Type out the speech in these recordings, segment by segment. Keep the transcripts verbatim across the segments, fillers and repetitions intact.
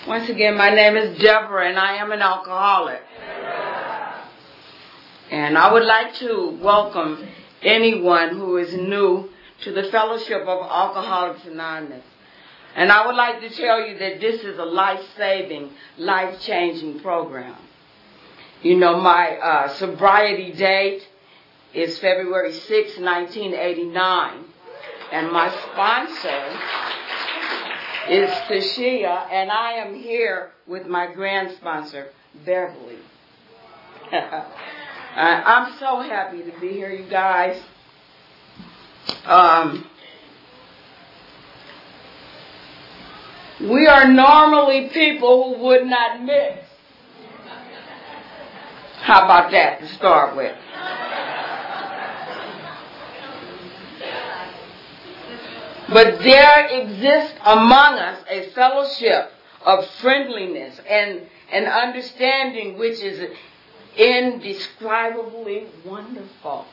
Once again, my name is Deborah, and I am an alcoholic. And I would like to welcome anyone who is new to the Fellowship of Alcoholics Anonymous. And I would like to tell you that this is a life-saving, life-changing program. You know, my uh, sobriety date is February sixth, nineteen eighty-nine. And my sponsor is Tashia, and I am here with my grand sponsor, Beverly. I'm so happy to be here, you guys. Um, we are normally people who would not mix. How about that to start with? But there exists among us a fellowship of friendliness and an understanding which is indescribably wonderful.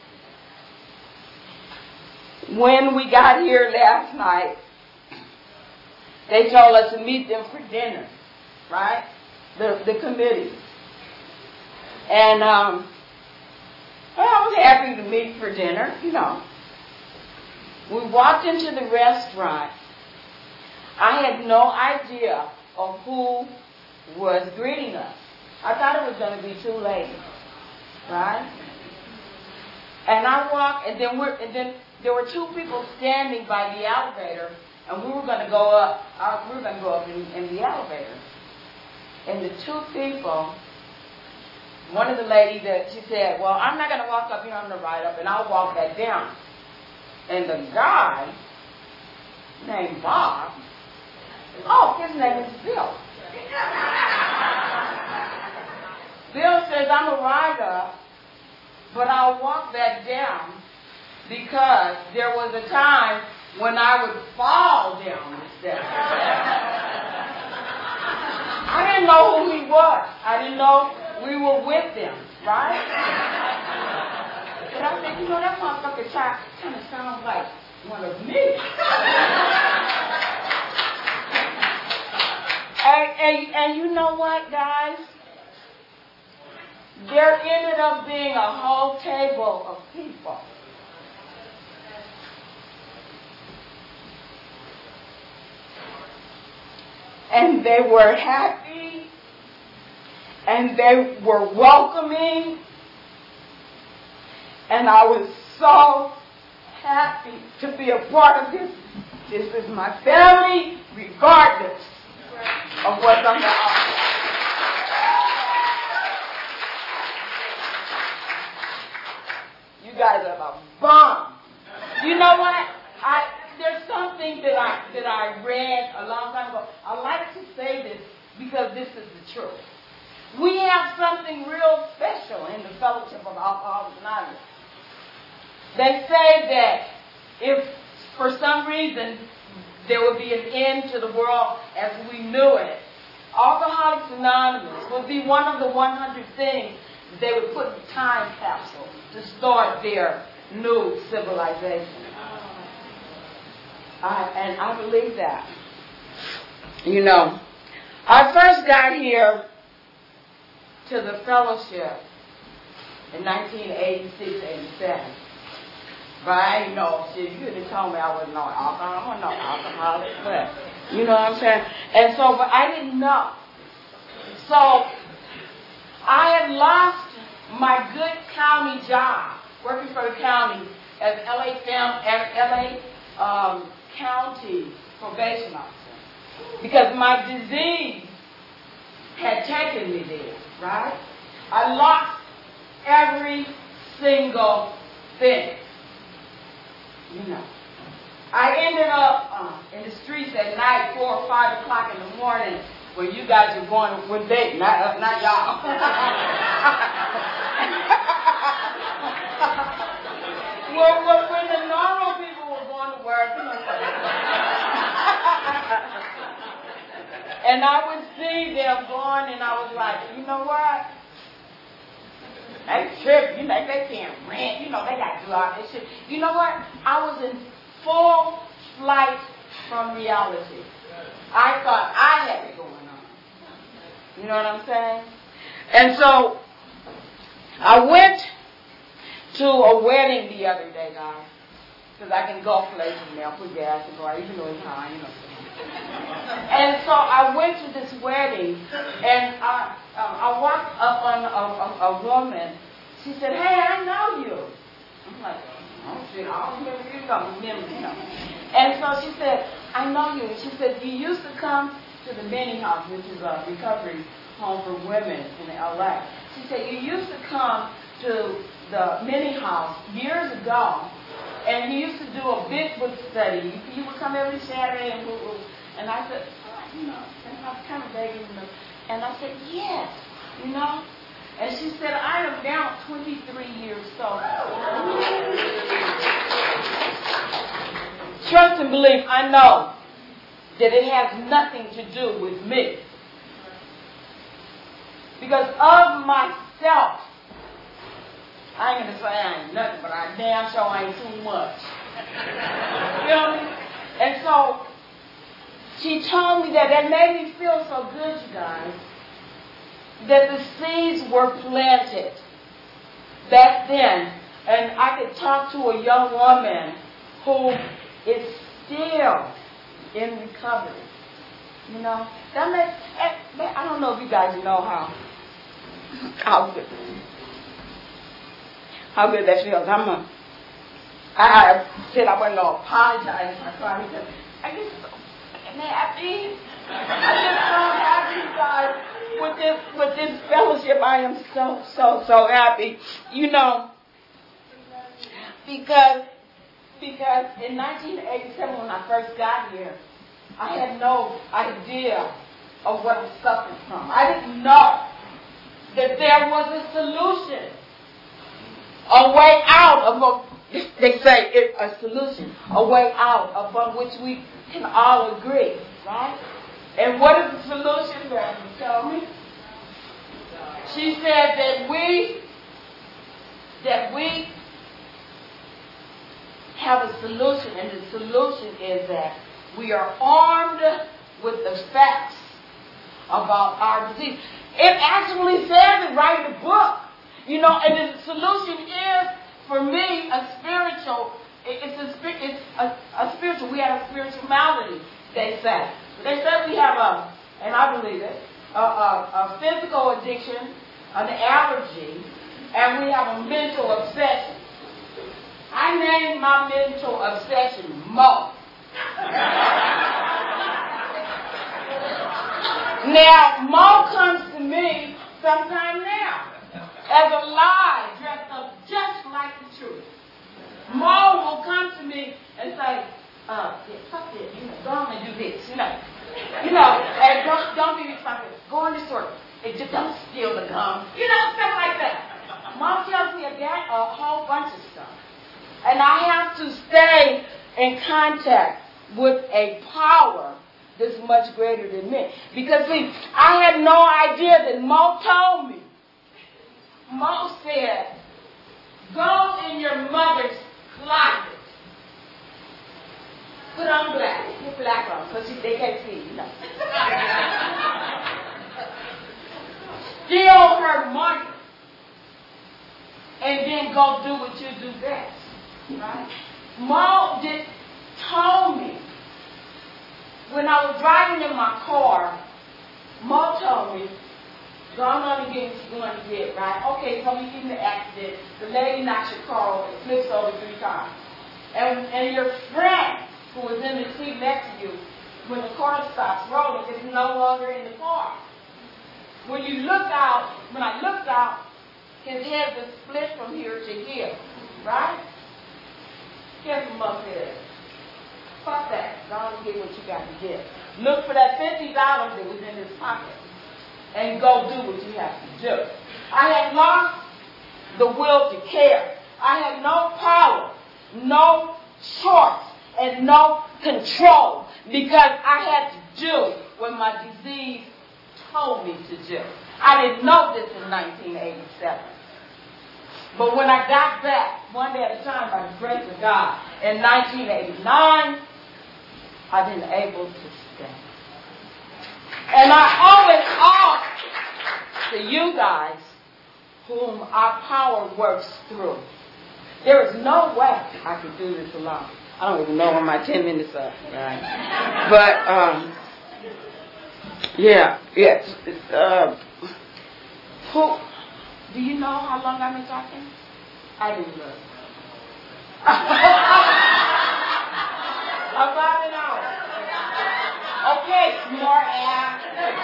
When we got here last night, they told us to meet them for dinner, right? The the committee. And um, well, I was happy to meet for dinner, you know. We walked into the restaurant. I had no idea of who was greeting us. I thought it was going to be two ladies, right? And I walked, and then we're, and then there were two people standing by the elevator, and we were going to go up. Uh, we were going to go up in, in the elevator. And the two people, one of the ladies that she said, "Well, I'm not going to walk up here. I'm going to ride up, and I'll walk back down." And the guy named Bob, oh, his name is Bill. Bill says, "I'm a rider, but I'll walk back down because there was a time when I would fall down the steps." I didn't know who he was. I didn't know we were with them, right? But I said, you know, that motherfucker kind of sounds like one of me. and, and, and you know what, guys? There ended up being a whole table of people. And they were happy, and they were welcoming. And I was so happy to be a part of this. This is my family, regardless of what's on the outside. You guys are a bomb. You know what? I there's something that I that I read a long time ago. I like to say this because this is the truth. We have something real special in the Fellowship of Alcoholics Anonymous. They say that if for some reason there would be an end to the world as we knew it, Alcoholics Anonymous would be one of the one hundred things they would put in a time capsule to start their new civilization. I, and I believe that. You know, I first got here to the fellowship in nineteen eighty-six, eighty-seven. But I ain't know shit. You could have told me I wasn't no alcoholic. I wasn't no alcoholic. But, you know what I'm saying? And so, but I didn't know. So, I had lost my good county job, working for the county as L A, Fam- L A um, County Probation Officer. Because my disease had taken me there, right? I lost every single thing. You know, I ended up uh, in the streets at night, four or five o'clock in the morning, where you guys are going with date, not uh, not y'all. well, well, when the normal people were going to work, you know, and I would see them going, and I was like, you know what? They trip, you know, they can't rent, you know, they got to do all this shit. You know what? I was in full flight from reality. I thought I had it going on. You know what I'm saying? And so I went to a wedding the other day, guys, because I can go places now, put gas and go, even though it's high, you know. And so I went to this wedding, and I uh, I walked up on a, a, a woman. She said, "Hey, I know you." I'm like, "Oh shit, I don't remember you, don't remember you." And so she said, "I know you." And she said, "You used to come to the Mini House, which is a recovery home for women in L A" She said, "You used to come to the Mini House years ago, and you used to do a big book study. You, you would come every Saturday and woo woo." And I said, oh, you know, and I was kind of begging them. And I said, "Yes, you know." And she said, "I am now twenty-three years old." Trust and believe, I know that it has nothing to do with me. Because of myself, I ain't going to say I ain't nothing, but I damn sure ain't too much. You feel me? And so, she told me that. That made me feel so good, you guys, that the seeds were planted back then. And I could talk to a young woman who is still in recovery. You know? That makes, I don't know if you guys know how, how good, how good that feels. I'm a, I said I wasn't going to apologize. I said, I get so happy. I get so happy, guys, with this with this fellowship. I am so so so happy. You know, because because in nineteen eighty-seven when I first got here, I had no idea of what I was suffering from. I didn't know that there was a solution, a way out of a, they say it, a solution, a way out upon which we can all agree, right? And what is the solution, Mary? Tell me. She said that we, that we have a solution, and the solution is that we are armed with the facts about our disease. It actually says it right in the book, you know. And the solution is, for me, a spiritual. It's a, it's a, a spiritual. We have a spiritual malady, they say. They say we have a, and I believe it, a, a, a physical addiction, an allergy, and we have a mental obsession. I named my mental obsession Mo. Now, Mo comes to me sometime now as a lie dressed up just like the truth. Mo will come to me and say, uh, yeah, fuck this, you know, go on and do this, you know. You know, and don't, don't be responsible. Go in the store. And just don't steal the gum. You know, stuff like that. Mom tells me again a whole bunch of stuff. And I have to stay in contact with a power that's much greater than me. Because, see, I had no idea that Mo told me. Mo said, go in your mother's closet. Put on black. Put black on, because they can't see, you know. Steal her money. And then go do what you do best. Right? Mo did, told me, when I was driving in my car, Mo told me, go on and get what you're going to get, right? Okay, so we get in the accident. The lady knocks your car over, flips over three times. And, and your friend, who was in the seat next to you, when the car stops rolling, is no longer in the car. When you look out, when I looked out, his head was split from here to here, right? Here's what Mo said. Fuck that. Go on and get what you got to get. Look for that fifty dollars that was in his pocket and go do what you have to do. I had lost the will to care. I had no power, no choice, and no control because I had to do what my disease told me to do. I didn't know this in nineteen eighty-seven. But when I got back, one day at a time, by the grace of God, in nineteen eighty-nine, I've been able to stand. And I owe it all you guys whom our power works through. There is no way I could do this alone. I don't even know when my ten minutes are, right? But, um, yeah, yes. Uh, who, do you know how long I've been talking? I didn't look. About an hour. Okay, smart ass.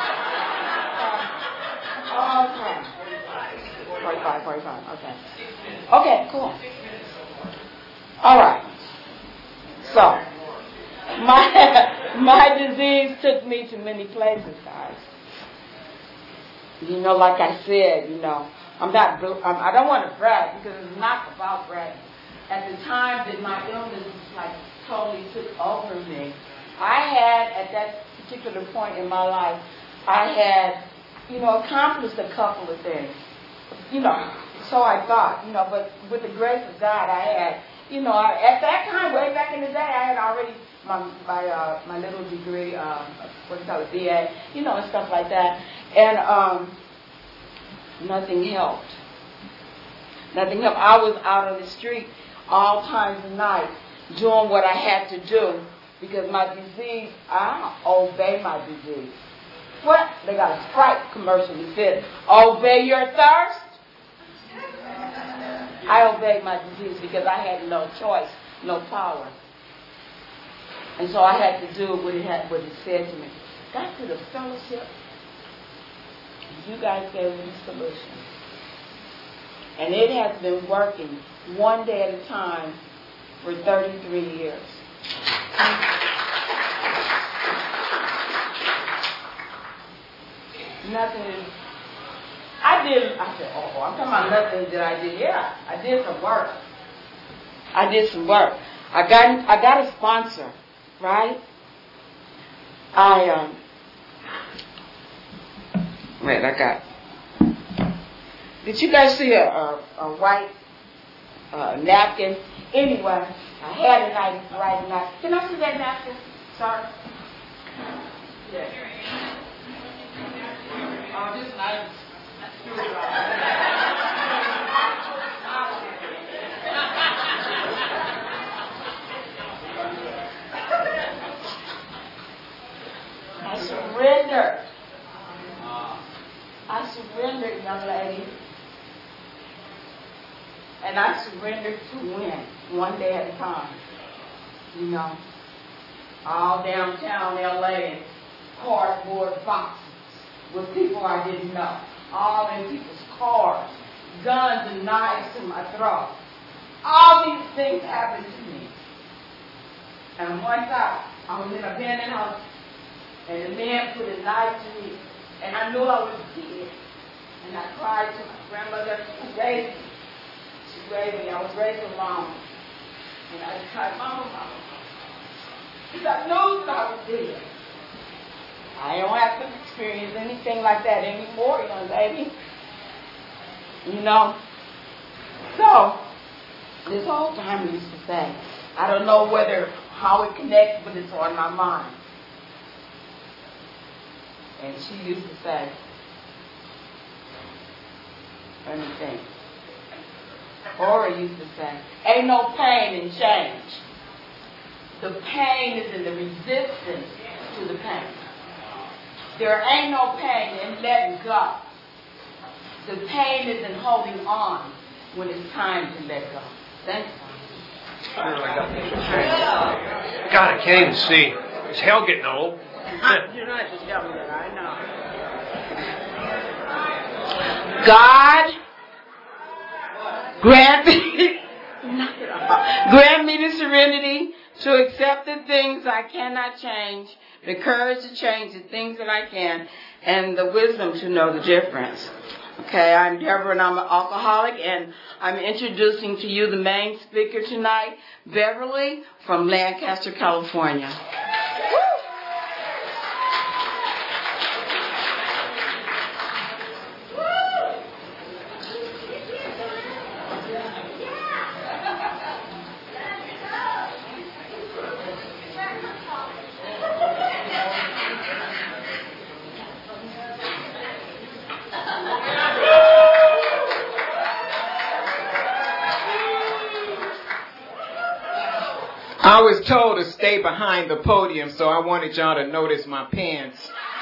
Uh, okay. forty-five, forty-five, okay. Okay, cool. All right. So, my, my disease took me to many places, guys. You know, like I said, you know, I'm not, I'm, I don't want to brag because it's not about bragging. At the time that my illness like totally took over me, I had, at that particular point in my life, I had, you know, accomplished a couple of things. You know, so I thought, you know, but with the grace of God, I had, you know, I, at that time, way back in the day, I had already my my uh, my little degree, um, what do you call it, B A, you know, and stuff like that, and um, nothing helped. Nothing helped. I was out on the street all times of night doing what I had to do because my disease, I obey my disease. What? They got a Sprite commercial that says, obey your thirst. I obeyed my disease because I had no choice, no power. And so I had to do what it had, what it said to me. Got to the fellowship. You guys gave me the solution. And it has been working one day at a time for thirty-three years. Nothing is, I did, I said, oh, I'm talking about nothing that I did. Yeah, I did some work. I did some work. I got, I got a sponsor, right? I, um, wait, I got, did you guys see a, a, a white uh, napkin? Anyway, I had a nice white napkin. Can I see that napkin? Sorry. Yeah. Oh, this nice. I surrendered. I surrendered, young lady. And I surrendered to win, one day at a time. You know, all downtown L A, cardboard boxes with people I didn't know, all in people's cars, guns and knives to my throat. All these things happened to me. And one time, I was in a abandoned house, and the man put a knife to me, and I knew I was dead. And I cried to my grandmother who raised me. She raised me. I was raised alone. And I cried, Mama, Mama, because I knew that I was dead. I don't have to experience anything like that anymore, young lady. You know? So, this whole time I used to say, I don't know whether, how it connects, but it's on my mind. And she used to say, let me think. Ora used to say, ain't no pain in change. The pain is in the resistance to the pain. There ain't no pain in letting go. The pain is in holding on when it's time to let go. Thanks. God, I can't even see. Is hell getting old? You don't have to tell me that. I know. God, grant me, grant me the serenity to accept the things I cannot change, the courage to change the things that I can, and the wisdom to know the difference. Okay, I'm Deborah, and I'm an alcoholic, and I'm introducing to you the main speaker tonight, Beverly from Lancaster, California. was told to stay behind the podium, so I wanted y'all to notice my pants.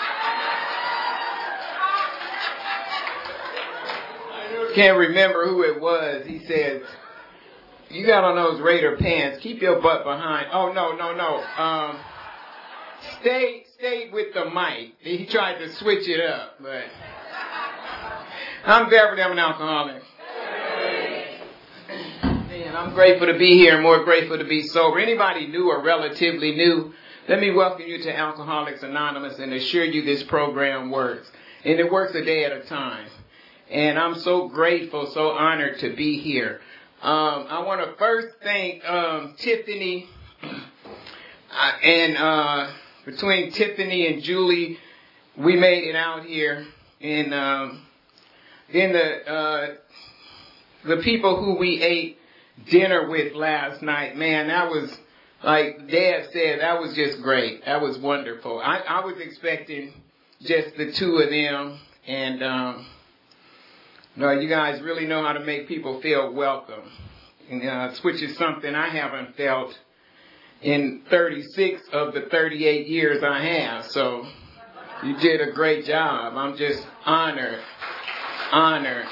Can't remember who it was. He said, you got on those Raider pants. Keep your butt behind. Oh, no, no, no. Um, stay, stay with the mic. He tried to switch it up, but I'm Beverly. I'm an alcoholic. Man, I'm grateful to be here and more grateful to be sober. Anybody new or relatively new, let me welcome you to Alcoholics Anonymous and assure you this program works. And it works a day at a time. And I'm so grateful, so honored to be here. Um, I want to first thank um, Tiffany. Uh, and uh, between Tiffany and Julie, we made it out here. And um, then the uh, the people who we ate dinner with last night, man, that was, like Dad said, that was just great. That was wonderful. I, I was expecting just the two of them. And um No, you guys really know how to make people feel welcome, and, uh, which is something I haven't felt in thirty-six of the thirty-eight years I have. So you did a great job. I'm just honored, honored.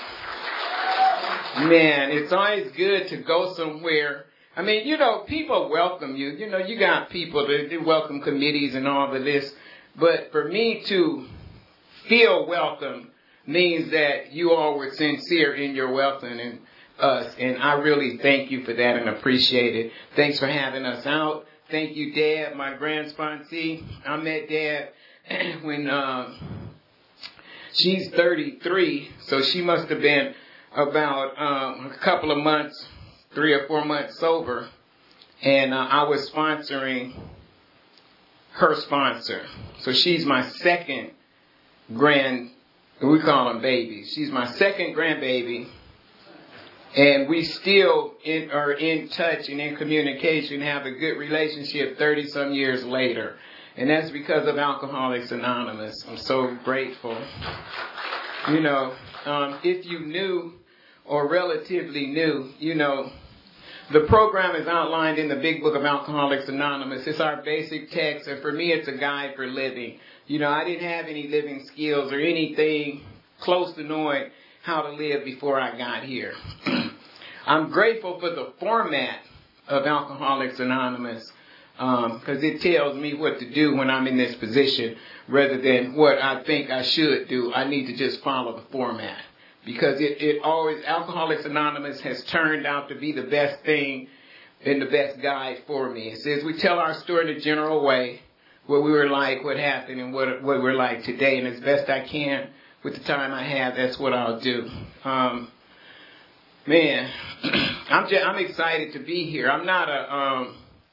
Man, it's always good to go somewhere. I mean, you know, people welcome you. You know, you got people that do welcome committees and all of this. But for me to feel welcome means that you all were sincere in your welcoming us, and I really thank you for that and appreciate it. Thanks for having us out. Thank you, Dad, my grand sponsee. I met Dad when uh, she's thirty-three, so she must have been about um, a couple of months, three or four months sober, and uh, I was sponsoring her sponsor. So she's my second grand. We call them babies. She's my second grandbaby, and we still in, are in touch and in communication, have a good relationship thirty-some years later. And that's because of Alcoholics Anonymous. I'm so grateful. You know, um, if you knew or relatively new, you know, the program is outlined in the Big Book of Alcoholics Anonymous. It's our basic text, and for me, it's a guide for living. You know, I didn't have any living skills or anything close to knowing how to live before I got here. I'm grateful for the format of Alcoholics Anonymous because um, it tells me what to do when I'm in this position rather than what I think I should do. I need to just follow the format because it, it always, Alcoholics Anonymous has turned out to be the best thing and the best guide for me. It says we tell our story in a general way, what we were like, what happened, and what what we're like today. And as best I can with the time I have, that's what I'll do. Um, man, I'm just, I'm excited to be here. I'm not a um,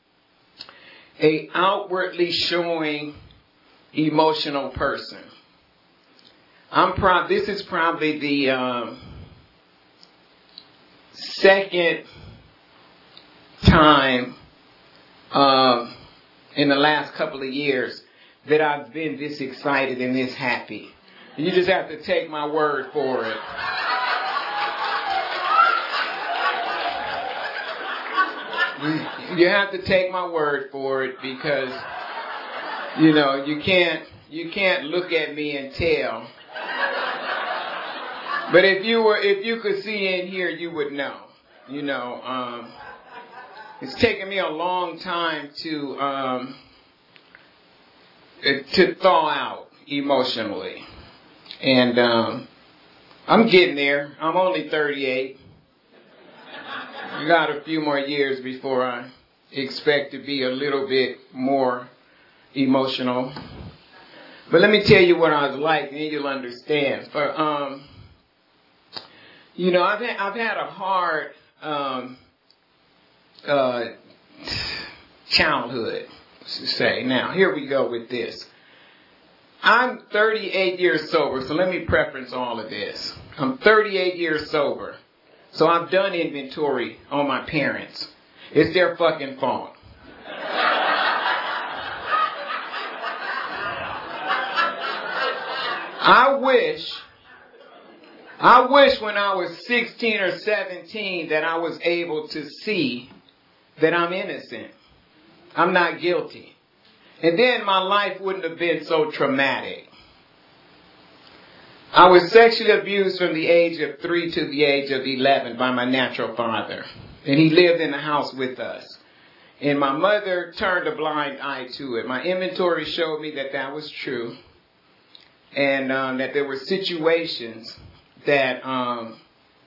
a outwardly showing emotional person. I'm prob. This is probably the um, second time. Um, in the last couple of years that I've been this excited and this happy. You just have to take my word for it. You have to take my word for it because, you know, you can't, you can't look at me and tell. But if you were, if you could see in here, you would know, you know, um, it's taken me a long time to um, to thaw out emotionally, and um, I'm getting there. I'm only thirty-eight. I got a few more years before I expect to be a little bit more emotional. But let me tell you what I was like, and you'll understand. For um, you know, I've had, I've had a hard. Um, Uh, childhood, to say. Now, here we go with this. I'm thirty-eight years sober, so let me preference all of this. I'm thirty-eight years sober, so I've done inventory on my parents. It's their fucking fault. I wish, I wish when I was sixteen or seventeen that I was able to see that I'm innocent. I'm not guilty. And then my life wouldn't have been so traumatic. I was sexually abused from the age of three to the age of eleven by my natural father. And he lived in the house with us. And my mother turned a blind eye to it. My inventory showed me that that was true. And um, that there were situations that um,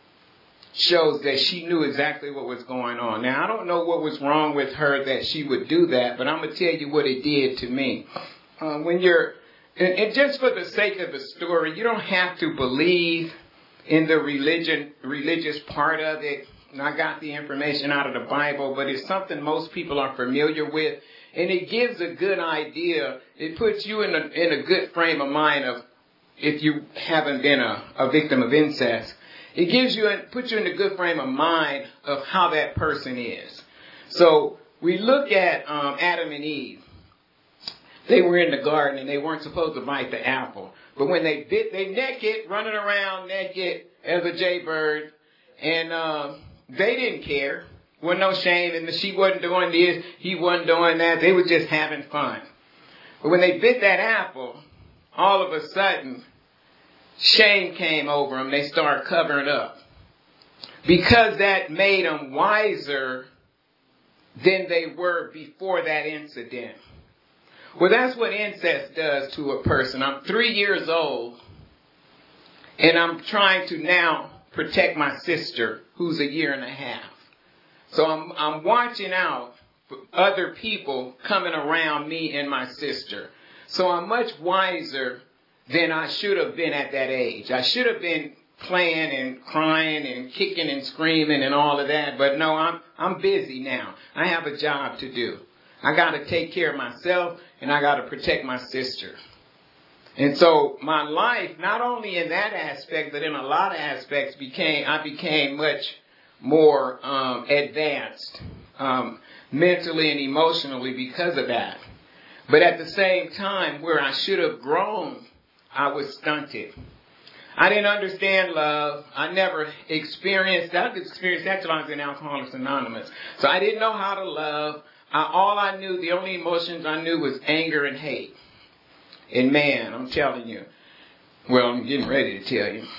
shows that she knew exactly what was going on. Now, I don't know what was wrong with her that she would do that, but I'm going to tell you what it did to me. Uh, when you're, and, and just for the sake of the story, you don't have to believe in the religion, religious part of it. And I got the information out of the Bible, but it's something most people are familiar with. And it gives a good idea. It puts you in a, in a good frame of mind of if you haven't been a, a victim of incest. It gives you, puts you in a good frame of mind of how that person is. So we look at um, Adam and Eve. They were in the garden and they weren't supposed to bite the apple. But when they bit, they naked, running around naked as a jaybird. And um, they didn't care. Wasn't no shame. And she wasn't doing this. He wasn't doing that. They were just having fun. But when they bit that apple, all of a sudden, shame came over them. They started covering up. Because that made them wiser than they were before that incident. Well, that's what incest does to a person. I'm three years old, and I'm trying to now protect my sister, who's a year and a half. So I'm, I'm watching out for other people coming around me and my sister. So I'm much wiser than I should have been at that age. I should have been playing and crying and kicking and screaming and all of that. But no, I'm I'm busy now. I have a job to do. I got to take care of myself and I got to protect my sister. And so my life, not only in that aspect, but in a lot of aspects, became I became much more um, advanced um, mentally and emotionally because of that. But at the same time, where I should have grown, I was stunted. I didn't understand love. I never experienced that. I experienced that till I was in Alcoholics Anonymous. So I didn't know how to love. I, all I knew, the only emotions I knew was anger and hate. And man, I'm telling you, well, I'm getting ready to tell you.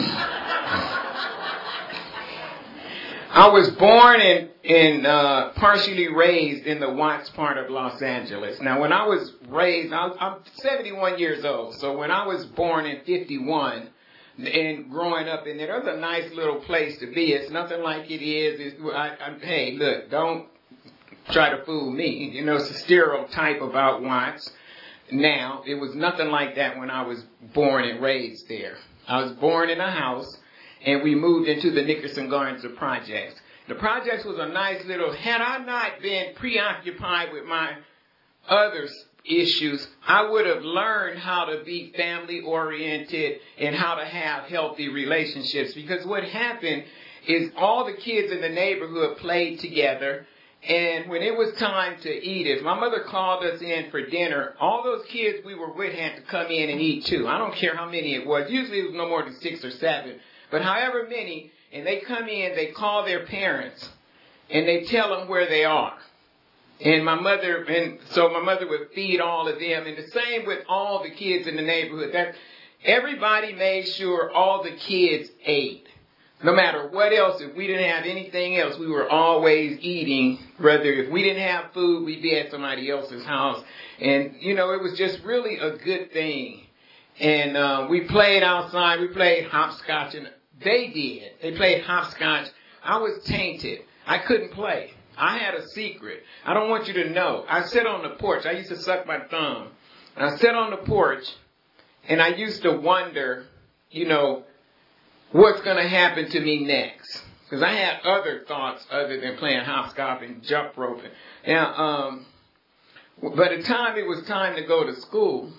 I was born and in, uh, partially raised in the Watts part of Los Angeles. Now, when I was raised, I was, I'm seventy-one years old. So when I was born in fifty-one and growing up in there, there was a nice little place to be. It's nothing like it is. It's, I, I, hey, look, don't try to fool me. You know, it's a stereotype about Watts. Now, it was nothing like that when I was born and raised there. I was born in a house. And we moved into the Nickerson Gardens Projects. The projects was a nice little, had I not been preoccupied with my other issues, I would have learned how to be family oriented and how to have healthy relationships. Because what happened is all the kids in the neighborhood played together. And when it was time to eat, if my mother called us in for dinner, all those kids we were with had to come in and eat too. I don't care how many it was. Usually it was no more than six or seven. But however many, and they come in, they call their parents, and they tell them where they are. And my mother, and so my mother would feed all of them, and the same with all the kids in the neighborhood. That everybody made sure all the kids ate. No matter what else, if we didn't have anything else, we were always eating. Whether if we didn't have food, we'd be at somebody else's house. And, you know, it was just really a good thing. And uh, we played outside. We played hopscotch, and they did. They played hopscotch. I was tainted. I couldn't play. I had a secret. I don't want you to know. I sat on the porch. I used to suck my thumb. And I sat on the porch, and I used to wonder, you know, what's going to happen to me next. Because I had other thoughts other than playing hopscotch and jump roping. Now, um, by the time it was time to go to school,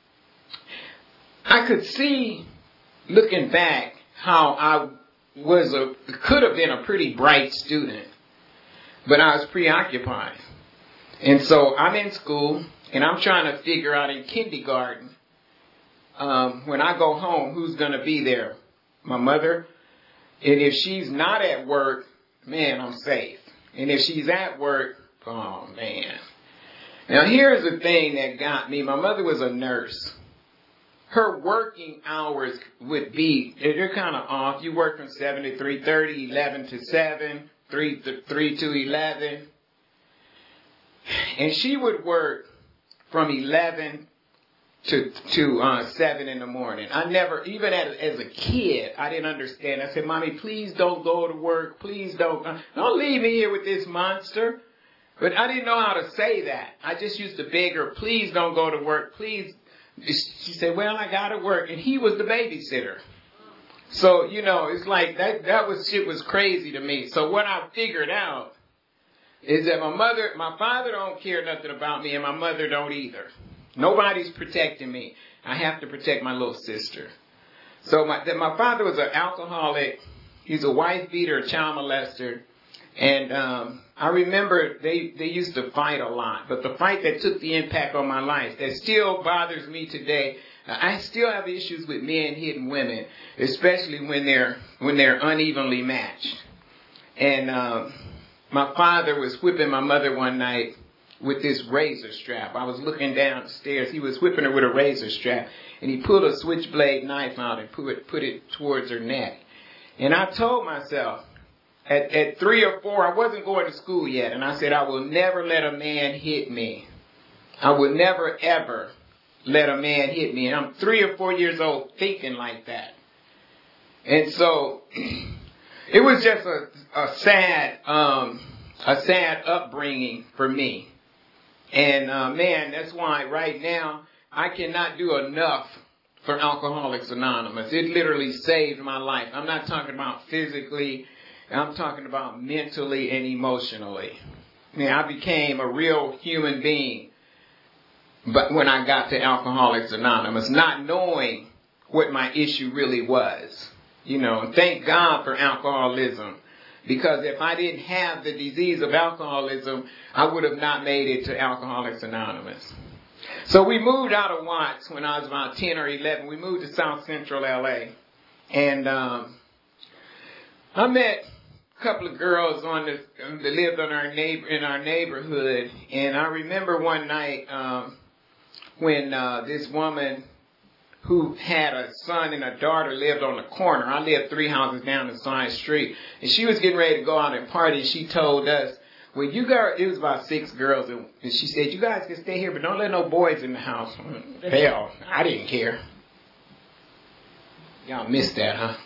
I could see, looking back, how I was a, could have been a pretty bright student, but I was preoccupied. And so I'm in school, and I'm trying to figure out in kindergarten, um, when I go home, who's going to be there? My mother. And if she's not at work, man, I'm safe. And if she's at work, oh, man. Now, here's the thing that got me. My mother was a nurse. Her working hours would be, they're kind of off. You work from seven to three thirty, eleven to seven, three to three to eleven. And she would work from eleven to to uh, seven in the morning. I never, even as, as a kid, I didn't understand. I said, Mommy, please don't go to work. Please don't. Uh, don't leave me here with this monster. But I didn't know how to say that. I just used to beg her, please don't go to work. Please. She said, well, I got to work. And he was the babysitter. So, you know, it's like that, that was, shit was crazy to me. So what I figured out is that my mother, my father don't care nothing about me and my mother don't either. Nobody's protecting me. I have to protect my little sister. So my, my father was an alcoholic. He's a wife beater, a child molester. And um, I remember they, they used to fight a lot. But the fight that took the impact on my life, that still bothers me today, I still have issues with men hitting women, especially when they're when they're unevenly matched. And um, my father was whipping my mother one night with this razor strap. I was looking downstairs. He was whipping her with a razor strap. And he pulled a switchblade knife out and put it, put it towards her neck. And I told myself, At, at three or four, I wasn't going to school yet, and I said, I will never let a man hit me. I will never, ever let a man hit me. And I'm three or four years old thinking like that. And so, it was just a, a sad, um, a sad upbringing for me. And, uh, man, that's why right now, I cannot do enough for Alcoholics Anonymous. It literally saved my life. I'm not talking about physically, I'm talking about mentally and emotionally. I mean, I became a real human being but when I got to Alcoholics Anonymous, not knowing what my issue really was. You know, thank God for alcoholism. Because if I didn't have the disease of alcoholism, I would have not made it to Alcoholics Anonymous. So we moved out of Watts when I was about ten or eleven. We moved to South Central L A. And um, I met a couple of girls on the, that lived on our neighbor, in our neighborhood. And I remember one night um, when uh, this woman who had a son and a daughter lived on the corner. I lived three houses down the side street. And she was getting ready to go out and party. She told us, well, you guys, it was about six girls. And she said, you guys can stay here, but don't let no boys in the house. Hell, I didn't care. Y'all missed that, huh?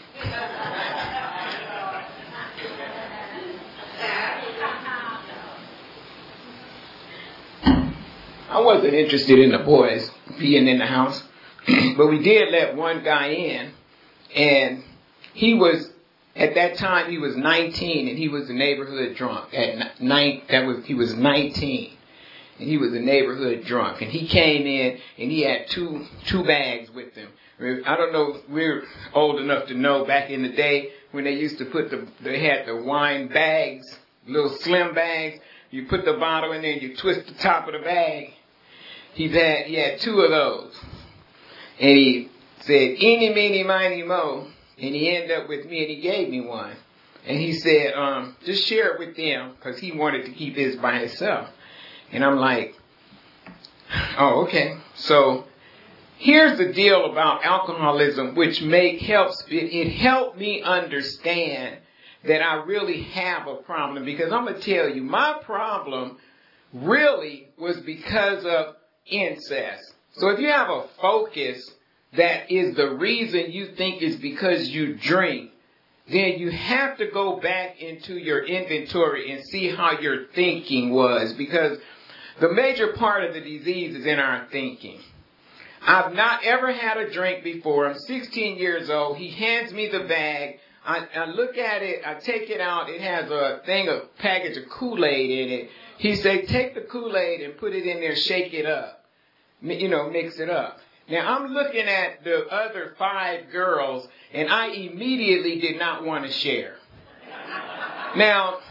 I wasn't interested in the boys being in the house. But we did let one guy in, and he was, at that time, he was nineteen, and he was a neighborhood drunk. At nine, that was, he was nineteen, and he was a neighborhood drunk. And he came in, and he had two two bags with him. I don't know, we're old enough to know back in the day when they used to put the, they had the wine bags, little slim bags. You put the bottle in there, and you twist the top of the bag. He had, he had two of those. And he said, eeny, meeny, miny, mo. And he ended up with me, and he gave me one. And he said, um, just share it with them, because he wanted to keep his by himself. And I'm like, oh, okay. So here's the deal about alcoholism, which make helps it, it helped me understand that I really have a problem. Because I'm going to tell you, my problem really was because of incest. So if you have a focus that is the reason you think is because you drink, then you have to go back into your inventory and see how your thinking was, because the major part of the disease is in our thinking. I've not ever had a drink before. I'm sixteen years old. He hands me the bag. I, I look at it. I take it out. It has a thing, a package of Kool-Aid in it. He said, take the Kool-Aid and put it in there, shake it up. You know, mix it up. Now, I'm looking at the other five girls, and I immediately did not want to share. Now,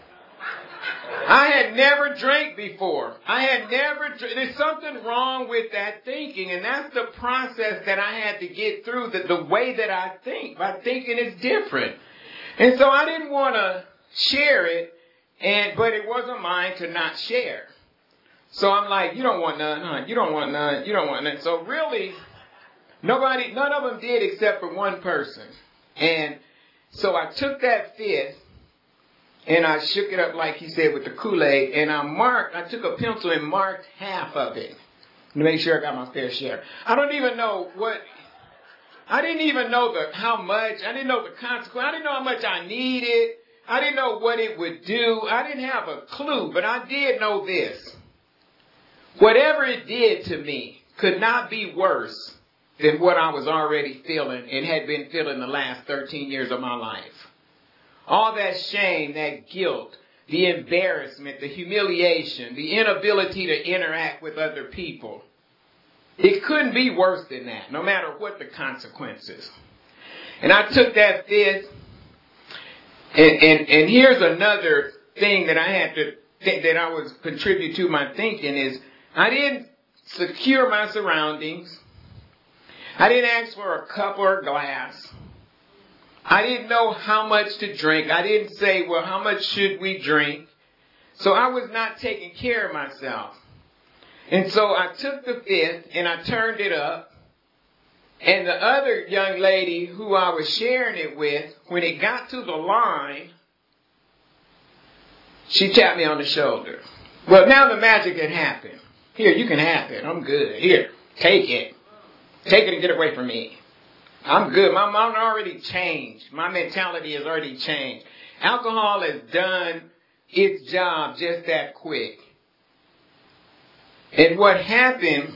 I had never drank before. I had never, there's something wrong with that thinking, and that's the process that I had to get through, the, the way that I think. My thinking is different. And so I didn't want to share it, and but it wasn't mine to not share. So I'm like, you don't want none, huh? You don't want none. You don't want none. So really, nobody, none of them did except for one person. And so I took that fifth and I shook it up like he said with the Kool-Aid, and I marked, I took a pencil and marked half of it to make sure I got my fair share. I don't even know what, I didn't even know the how much, I didn't know the consequence, I didn't know how much I needed, I didn't know what it would do, I didn't have a clue, but I did know this. Whatever it did to me could not be worse than what I was already feeling and had been feeling the last thirteen years of my life. All that shame, that guilt, the embarrassment, the humiliation, the inability to interact with other people. It couldn't be worse than that, no matter what the consequences. And I took that fifth, and, and, and here's another thing that I had to think that I was contribute to my thinking is I didn't secure my surroundings. I didn't ask for a cup or a glass. I didn't know how much to drink. I didn't say, well, how much should we drink? So I was not taking care of myself. And so I took the fifth and I turned it up. And the other young lady who I was sharing it with, when it got to the line, she tapped me on the shoulder. Well, now the magic had happened. Here, you can have it. I'm good. Here, take it. Take it and get away from me. I'm good. My mind already changed. My mentality has already changed. Alcohol has done its job just that quick. And what happened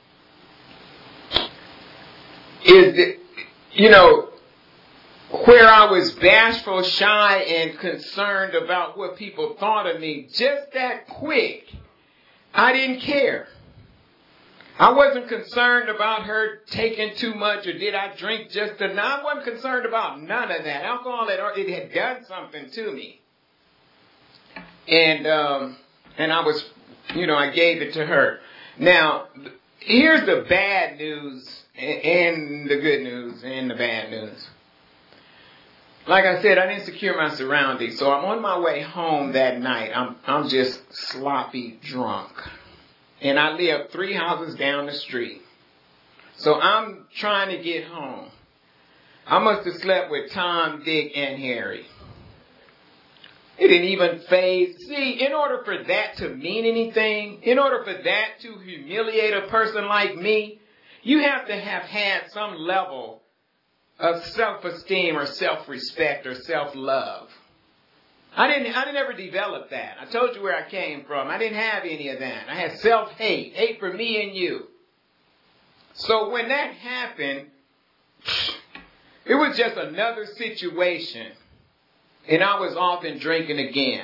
is that, you know, where I was bashful, shy, and concerned about what people thought of me, just that quick, I didn't care. I wasn't concerned about her taking too much or did I drink just enough. I wasn't concerned about none of that. Alcohol, had, it had done something to me. And, um, and I was, you know, I gave it to her. Now, here's the bad news and the good news and the bad news. Like I said, I didn't secure my surroundings. So I'm on my way home that night. I'm, I'm just sloppy drunk. And I live three houses down the street. So I'm trying to get home. I must have slept with Tom, Dick, and Harry. It didn't even phase. See, in order for that to mean anything, in order for that to humiliate a person like me, you have to have had some level of self-esteem or self-respect or self-love. I didn't, I didn't ever develop that. I told you where I came from. I didn't have any of that. I had self-hate, hate for me and you. So when that happened, it was just another situation. And I was off and drinking again.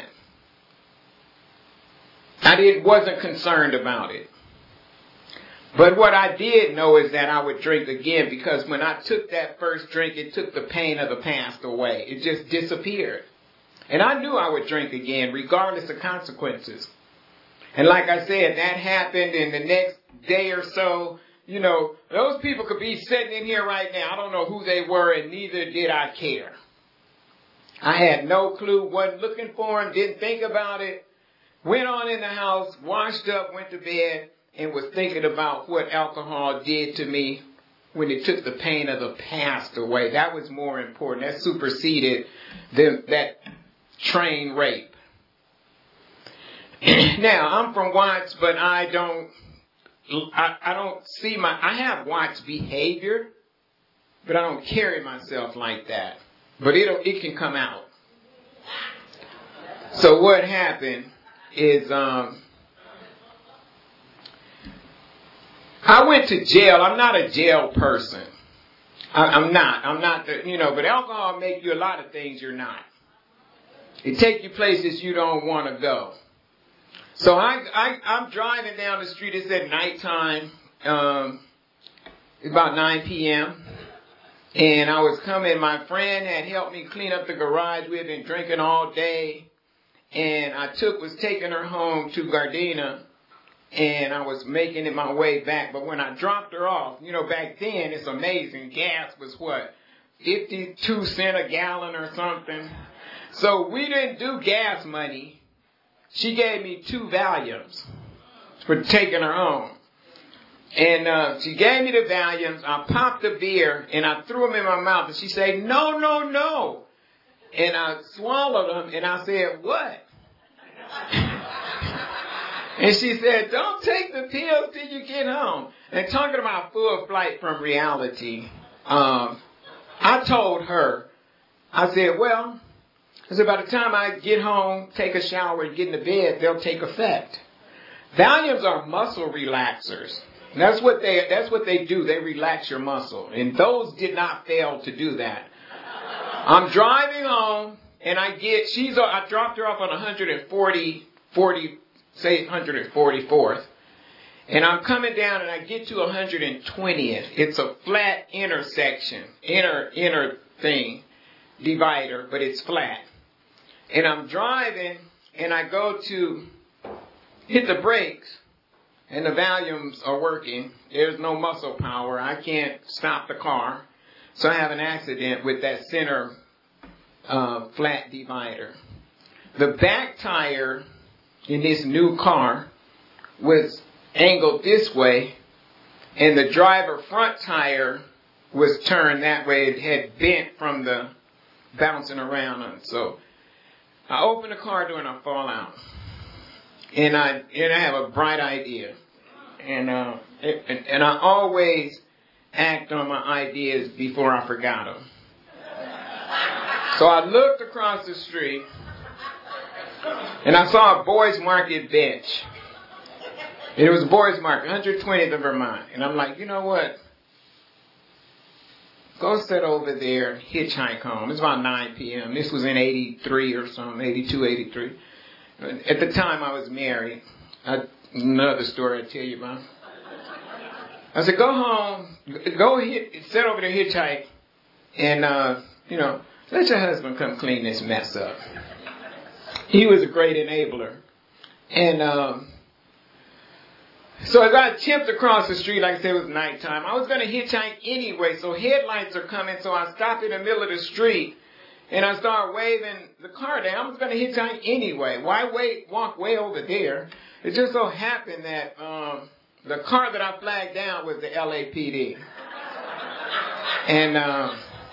I didn't, wasn't concerned about it. But what I did know is that I would drink again because when I took that first drink, it took the pain of the past away. It just disappeared. And I knew I would drink again, regardless of consequences. And like I said, that happened in the next day or so. You know, those people could be sitting in here right now. I don't know who they were, and neither did I care. I had no clue, wasn't looking for them, didn't think about it. Went on in the house, washed up, went to bed, and was thinking about what alcohol did to me when it took the pain of the past away. That was more important. That superseded the, that train rape. Now, I'm from Watts, but I don't, I, I don't see my, I have Watts behavior, but I don't carry myself like that. But it'll, it can come out. So what happened is, um, I went to jail. I'm not a jail person. I, I'm not. I'm not, the, you know, but alcohol make you a lot of things you're not. It take you places you don't want to go. So I, I, I'm driving down the street. It's at nighttime. Um, it's about nine p.m. And I was coming. My friend had helped me clean up the garage. We had been drinking all day. And I took, was taking her home to Gardena. And I was making it my way back. But when I dropped her off, you know, back then, it's amazing. Gas was what? fifty-two cents a gallon or something. So we didn't do gas money. She gave me two Valiums. for taking her home. And uh, she gave me the Valiums. I popped the beer and I threw them in my mouth. And she said, no, no, no. And I swallowed them and I said, what? And she said, don't take the pills till you get home. And talking about full flight from reality, um, I told her, I said, well, I said, by the time I get home, take a shower, and get into bed, they'll take effect. Valiums are muscle relaxers. That's what they, that's what they do. They relax your muscle. And those did not fail to do that. I'm driving home, and I get, she's, I dropped her off on one forty, forty, say one forty-fourth. And I'm coming down, and I get to one twentieth. It's a flat intersection, inner, inner thing, divider, but it's flat. And I'm driving, and I go to hit the brakes, and the Valiums are working. There's no muscle power. I can't stop the car. So I have an accident with that center uh, flat divider. The back tire in this new car was angled this way, and the driver front tire was turned that way. It had bent from the bouncing around on it. So I open the car door and I fall out. And I and I have a bright idea. And uh, it, and, and I always act on my ideas before I forgot them. So I looked across the street and I saw a Boys Market bench. It was a Boys Market, one twentieth of Vermont. And I'm like, you know what? Go sit over there, hitchhike home. It's about nine p.m. This was in eighty-three or something, eighty-two, eighty-three. At the time I was married. I, another story I'll tell you about. I said, go home, go hit, sit over there, hitchhike, and, uh, you know, let your husband come clean this mess up. He was a great enabler. And um, so as I tipped across the street, like I said, it was nighttime. I was going to hitchhike anyway, so headlights are coming, so I stopped in the middle of the street. And I started waving the car down. I was going to hitchhike anyway. Why wait, walk way over there? It just so happened that um, the car that I flagged down was the L A P D. And, uh,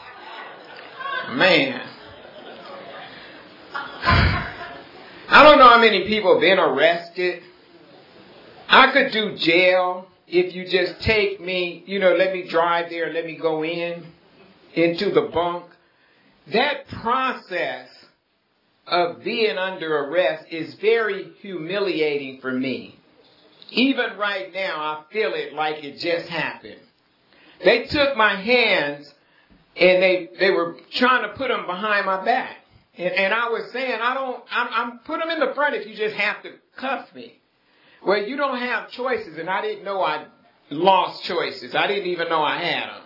man, I don't know how many people have been arrested. I could do jail if you just take me, you know, let me drive there, let me go in, into the bunk. That process of being under arrest is very humiliating for me. Even right now, I feel it like it just happened. They took my hands and they, they were trying to put them behind my back. And, and I was saying, I don't, I'm, I'm put them in the front if you just have to cuff me. Well, you don't have choices, and I didn't know I lost choices. I didn't even know I had them.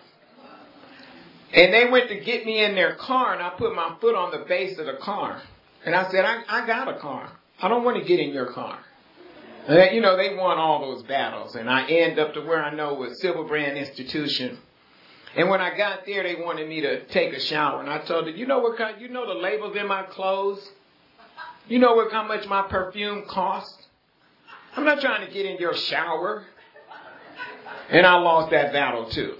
And they went to get me in their car, and I put my foot on the base of the car. And I said, I, I got a car. I don't want to get in your car. And they, you know, they won all those battles. And I end up to where I know was Silverbrand Institution. And when I got there, they wanted me to take a shower. And I told them, you know what kind, you know the labels in my clothes? You know what, how much my perfume costs? I'm not trying to get in your shower. And I lost that battle too.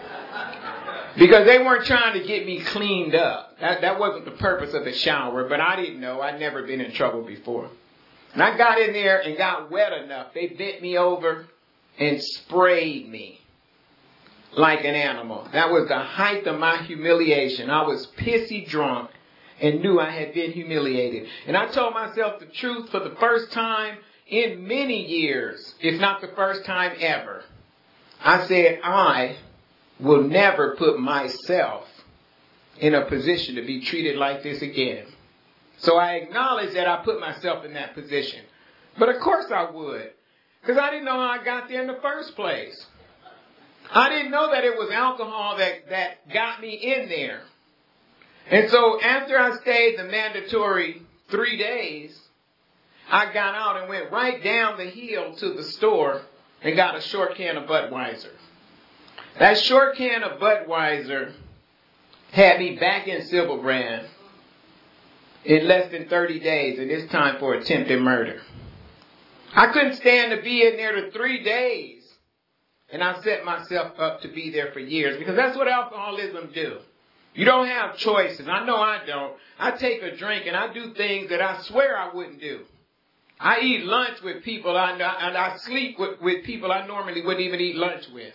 Because they weren't trying to get me cleaned up. That, that wasn't the purpose of the shower, but I didn't know. I'd never been in trouble before. And I got in there and got wet enough. They bent me over and sprayed me like an animal. That was the height of my humiliation. I was pissy drunk and knew I had been humiliated. And I told myself the truth for the first time in many years, if not the first time ever. I said, I will never put myself in a position to be treated like this again. So I acknowledge that I put myself in that position. But of course I would. Because I didn't know how I got there in the first place. I didn't know that it was alcohol that, that got me in there. And so after I stayed the mandatory three days, I got out and went right down the hill to the store and got a short can of Budweiser. That short can of Budweiser had me back in Silverbrand in less than thirty days, and it's time for attempted murder. I couldn't stand to be in there for three days. And I set myself up to be there for years because that's what alcoholism do. You don't have choices. I know I don't. I take a drink and I do things that I swear I wouldn't do. I eat lunch with people I know, and I sleep with, with people I normally wouldn't even eat lunch with.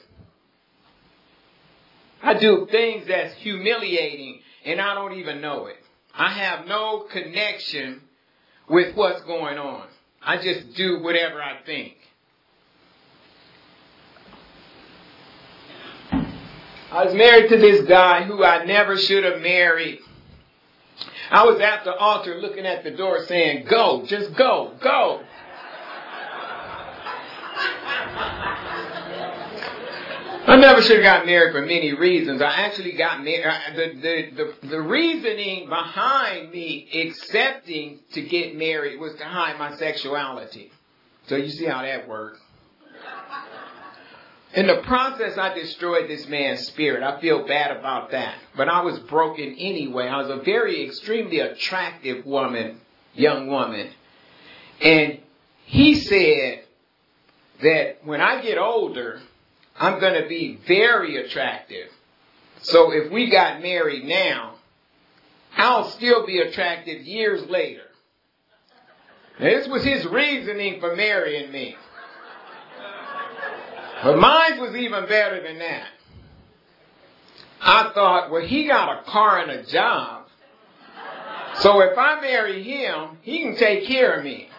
I do things that's humiliating and I don't even know it. I have no connection with what's going on. I just do whatever I think. I was married to this guy who I never should have married. I was at the altar looking at the door saying, go, just go, go. I never should have got married for many reasons. I actually got married. The, the, the, the reasoning behind me accepting to get married was to hide my sexuality. So you see how that worked. In the process, I destroyed this man's spirit. I feel bad about that. But I was broken anyway. I was a very extremely attractive woman, young woman. And he said that when I get older, I'm going to be very attractive. So if we got married now, I'll still be attractive years later. Now, this was his reasoning for marrying me. But mine was even better than that. I thought, well, he got a car and a job. So if I marry him, he can take care of me.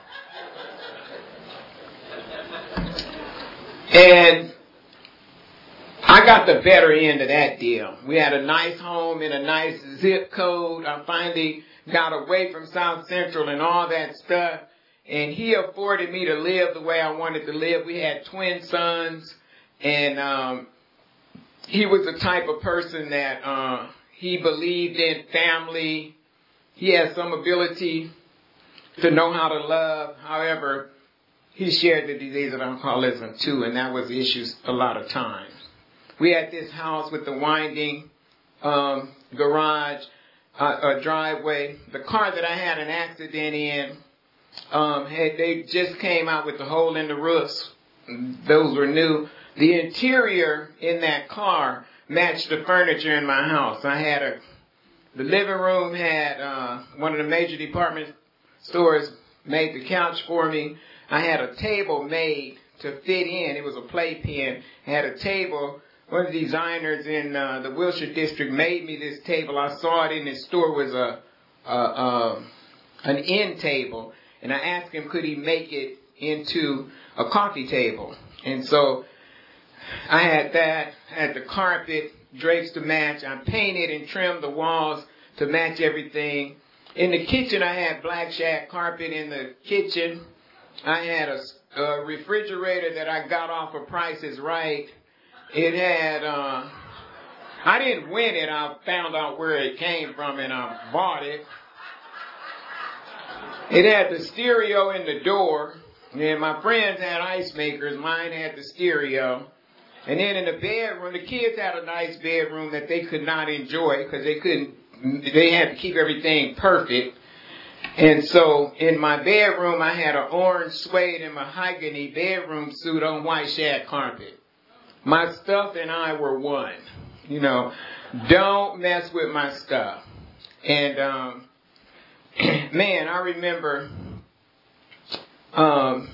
And I got the better end of that deal. We had a nice home in a nice zip code. I finally got away from South Central and all that stuff. And he afforded me to live the way I wanted to live. We had twin sons. And um, he was the type of person that uh, he believed in family. He had some ability to know how to love. However, he shared the disease of alcoholism too. And that was issues a lot of times. We had this house with the winding um, garage, uh, a driveway. The car that I had an accident in, um, had, they just came out with the hole in the roofs. Those were new. The interior in that car matched the furniture in my house. I had a, the living room had uh, one of the major department stores made the couch for me. I had a table made to fit in. It was a playpen. I had a table. One of the designers in uh, the Wilshire district made me this table. I saw it in his store was a, a, a an end table, and I asked him could he make it into a coffee table. And so I had that. I had the carpet, drapes to match. I painted and trimmed the walls to match everything. In the kitchen, I had black shag carpet in the kitchen. I had a, a refrigerator that I got off of Price is Right. It had, uh, I didn't win it. I found out where it came from and I bought it. It had the stereo in the door. And my friends had ice makers. Mine had the stereo. And then in the bedroom, the kids had a nice bedroom that they could not enjoy because they couldn't, they had to keep everything perfect. And so in my bedroom, I had an orange suede and mahogany bedroom suit on white shag carpet. My stuff and I were one. You know, don't mess with my stuff. And, um, man, I remember, um,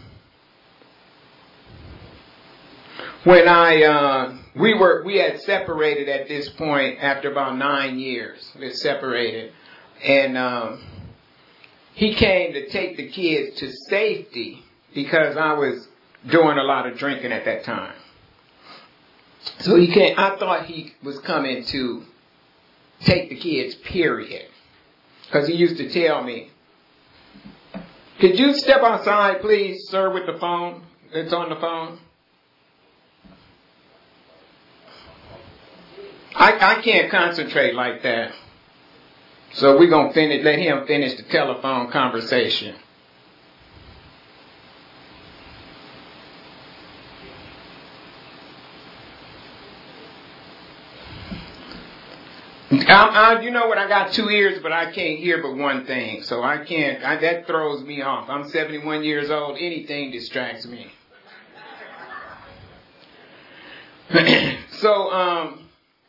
when I, uh, we were, we had separated at this point after about nine years. We had separated. And, um, he came to take the kids to safety because I was doing a lot of drinking at that time. So he came, I thought he was coming to take the kids, period. Because he used to tell me, could you step outside, please, sir, with the phone? It's on the phone. I, I can't concentrate like that. So we're going to finish, let him finish the telephone conversation. I, I, you know what? I got two ears, but I can't hear but one thing. So I can't, I, that throws me off. I'm seventy-one years old. Anything distracts me. so, um,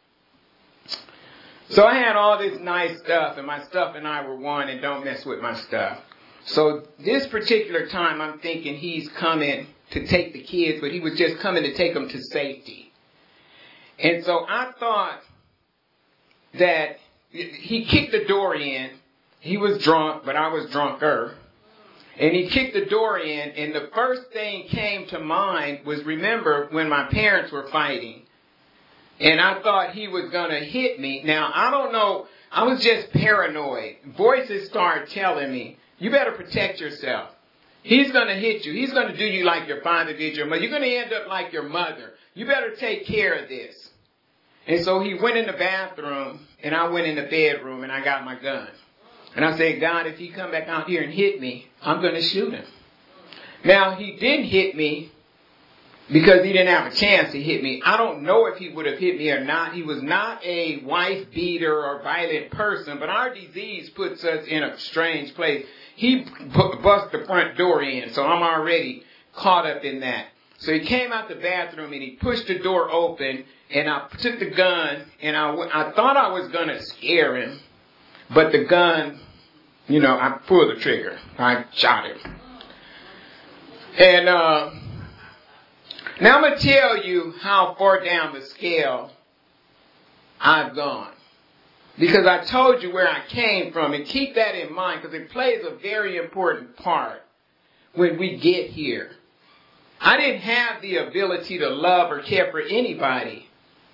so I had all this nice stuff, and my stuff and I were one, and don't mess with my stuff. So this particular time, I'm thinking he's coming to take the kids, but he was just coming to take them to safety. And so I thought that he kicked the door in. He was drunk, but I was drunker. And he kicked the door in, and the first thing came to mind was, remember when my parents were fighting. And I thought he was going to hit me. Now, I don't know. I was just paranoid. Voices started telling me, you better protect yourself. He's going to hit you. He's going to do you like your father did your mother. You're going to end up like your mother. You better take care of this. And so he went in the bathroom, and I went in the bedroom, and I got my gun. And I said, God, if he come back out here and hit me, I'm going to shoot him. Now, he didn't hit me because he didn't have a chance to hit me. I don't know if he would have hit me or not. He was not a wife beater or violent person, but our disease puts us in a strange place. He bust the front door in, so I'm already caught up in that. So he came out the bathroom, and he pushed the door open, and I took the gun, and I, I thought I was going to scare him. But the gun, you know, I pulled the trigger. I shot him. And uh, now I'm going to tell you how far down the scale I've gone. Because I told you where I came from. And keep that in mind, because it plays a very important part when we get here. I didn't have the ability to love or care for anybody.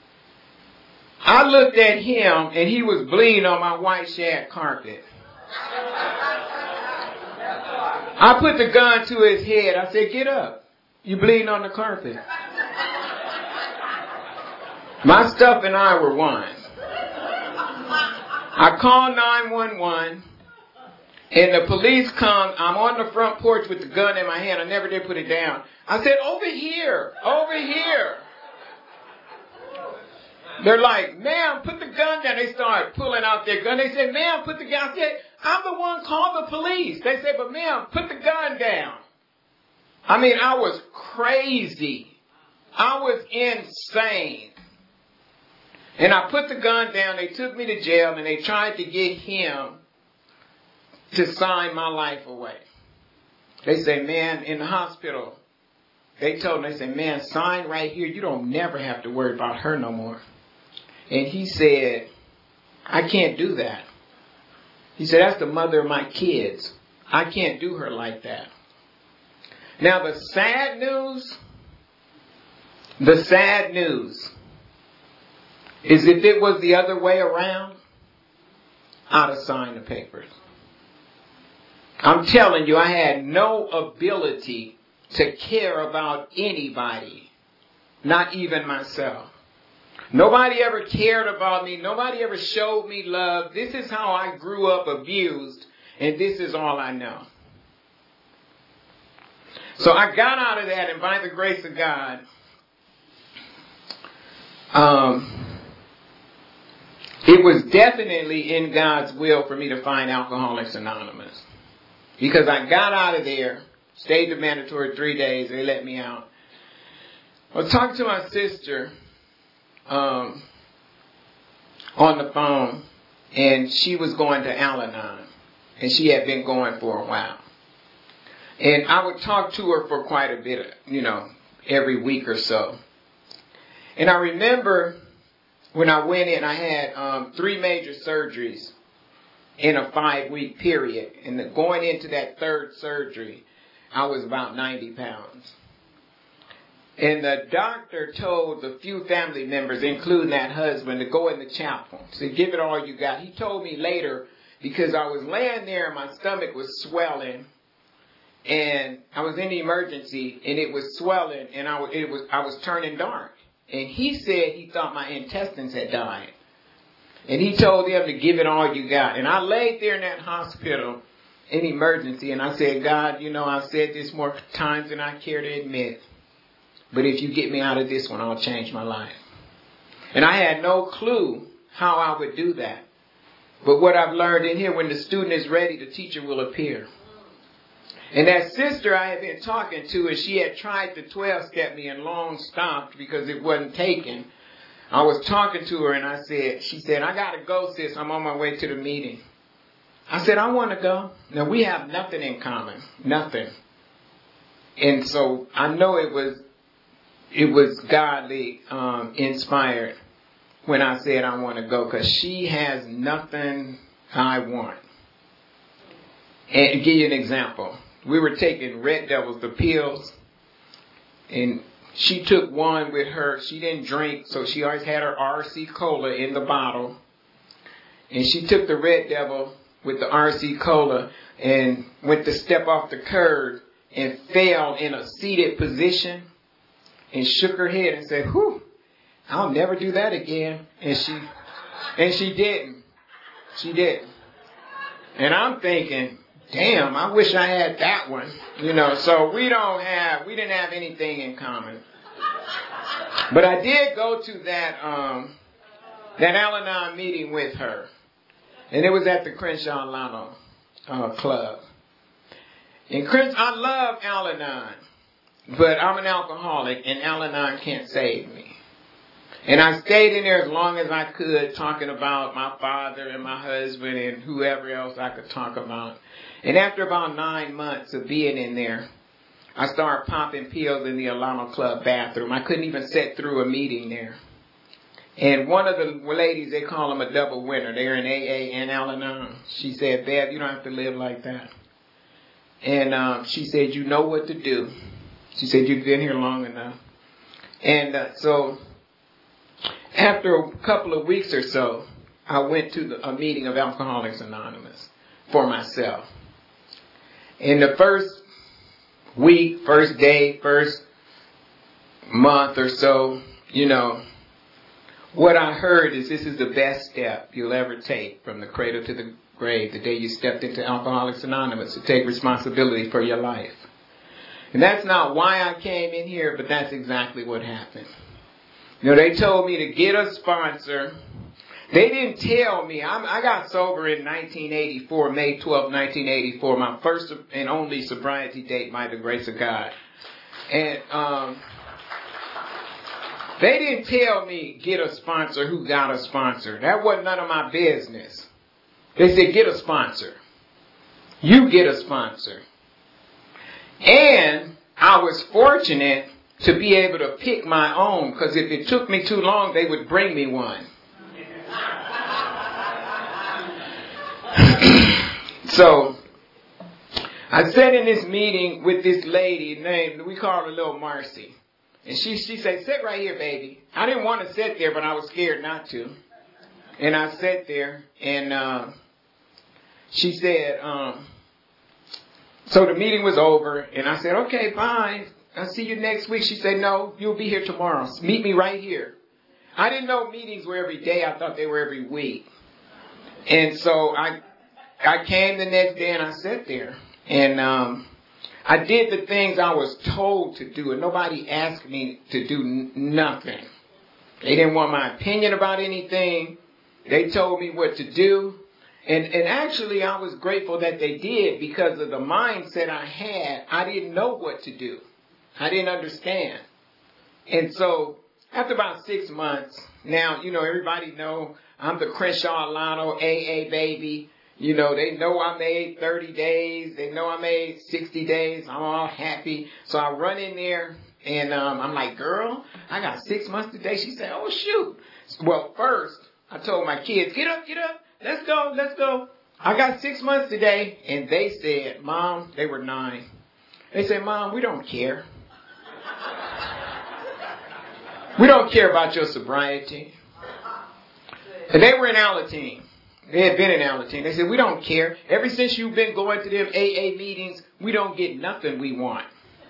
I looked at him, and he was bleeding on my white shag carpet. I put the gun to his head. I said, get up. You bleeding on the carpet. My stuff and I were one. I called nine one one, and the police come. I'm on the front porch with the gun in my hand. I never did put it down. I said, over here, over here. They're like, ma'am, put the gun down. They start pulling out their gun. They said, ma'am, put the gun. I said, I'm the one called the police. They said, but ma'am, put the gun down. I mean, I was crazy. I was insane. And I put the gun down. They took me to jail, and they tried to get him to sign my life away. They say, man, in the hospital, they told him, they said, man, sign right here. You don't never have to worry about her no more. And he said, I can't do that. He said, that's the mother of my kids. I can't do her like that. Now, the sad news, the sad news is if it was the other way around, I'd have signed the papers. I'm telling you, I had no ability to care about anybody, not even myself. Nobody ever cared about me. Nobody ever showed me love. This is how I grew up abused, and this is all I know. So I got out of that, and by the grace of God, um, it was definitely in God's will for me to find Alcoholics Anonymous. Because I got out of there, stayed the mandatory three days, they let me out. I was talking to my sister um, on the phone, and she was going to Al-Anon, and she had been going for a while. And I would talk to her for quite a bit, you know, every week or so. And I remember when I went in, I had um, three major surgeries in a five-week period. And the, going into that third surgery, I was about ninety pounds. And the doctor told the few family members, including that husband, to go in the chapel. So give it all you got. He told me later, because I was laying there and my stomach was swelling, and I was in the emergency, and it was swelling, and I was, it was, I was turning dark. And he said he thought my intestines had died. And he told them to give it all you got. And I laid there in that hospital in emergency, and I said, God, you know, I've said this more times than I care to admit, but if you get me out of this one, I'll change my life. And I had no clue how I would do that. But what I've learned in here, when the student is ready, the teacher will appear. And that sister I had been talking to, and she had tried to twelve-step me and long stopped because it wasn't taken. I was talking to her and I said, she said, I got to go, sis. I'm on my way to the meeting. I said, I want to go. Now, we have nothing in common. Nothing. And so I know it was, it was godly um, inspired when I said I want to go, because she has nothing I want. And to give you an example, we were taking Red Devils, the pills, and she took one with her. She didn't drink, so she always had her R C Cola in the bottle. And she took the Red Devil with the R C Cola and went to step off the curb and fell in a seated position and shook her head and said, whew, I'll never do that again. And she, and she didn't. She didn't. And I'm thinking, damn, I wish I had that one. You know, so we don't have, we didn't have anything in common. But I did go to that, um, that Al-Anon meeting with her. And it was at the Crenshaw Lano uh, Club. And Chris, I love Al-Anon, but I'm an alcoholic and Al-Anon can't save me. And I stayed in there as long as I could, talking about my father and my husband and whoever else I could talk about. And after about nine months of being in there, I started popping pills in the Alano Club bathroom. I couldn't even sit through a meeting there. And one of the ladies, they call them a double winner. They're in A A and Al-Anon. She said, Bev, you don't have to live like that. And um, she said, you know what to do. She said, you've been here long enough. And uh, so after a couple of weeks or so, I went to the, a meeting of Alcoholics Anonymous for myself. In the first week, first day, first month or so, you know, what I heard is this is the best step you'll ever take from the cradle to the grave, the day you stepped into Alcoholics Anonymous, to take responsibility for your life. And that's not why I came in here, but that's exactly what happened. You know, they told me to get a sponsor. They didn't tell me. I'm, I got sober in nineteen eighty-four, May twelfth, nineteen eighty-four, my first and only sobriety date by the grace of God. And um, they didn't tell me get a sponsor who got a sponsor. That wasn't none of my business. They said get a sponsor. You get a sponsor. And I was fortunate to be able to pick my own, because if it took me too long, they would bring me one. So I sat in this meeting with this lady named, we call her Little Marcy. And she, she said, sit right here, baby. I didn't want to sit there, but I was scared not to. And I sat there, and uh, she said, um, so the meeting was over, and I said, okay, bye. I'll see you next week. She said, no, you'll be here tomorrow. Meet me right here. I didn't know meetings were every day. I thought they were every week. And so I I came the next day, and I sat there. And um, I did the things I was told to do, and nobody asked me to do n- nothing. They didn't want my opinion about anything. They told me what to do. And, and actually, I was grateful that they did, because of the mindset I had. I didn't know what to do. I didn't understand. And so after about six months, now, you know, everybody know I'm the Crenshaw Lano A A baby. You know, they know I made thirty days. They know I made sixty days. I'm all happy. So I run in there, and um, I'm like, girl, I got six months today. She said, oh, shoot. Well, first, I told my kids, get up, get up. Let's go, let's go. I got six months today. And they said, Mom, they were nine. They said, Mom, we don't care. We don't care about your sobriety. And they were in Alateen. They had been in Alateen. They said, we don't care. Ever since you've been going to them A A meetings, we don't get nothing we want.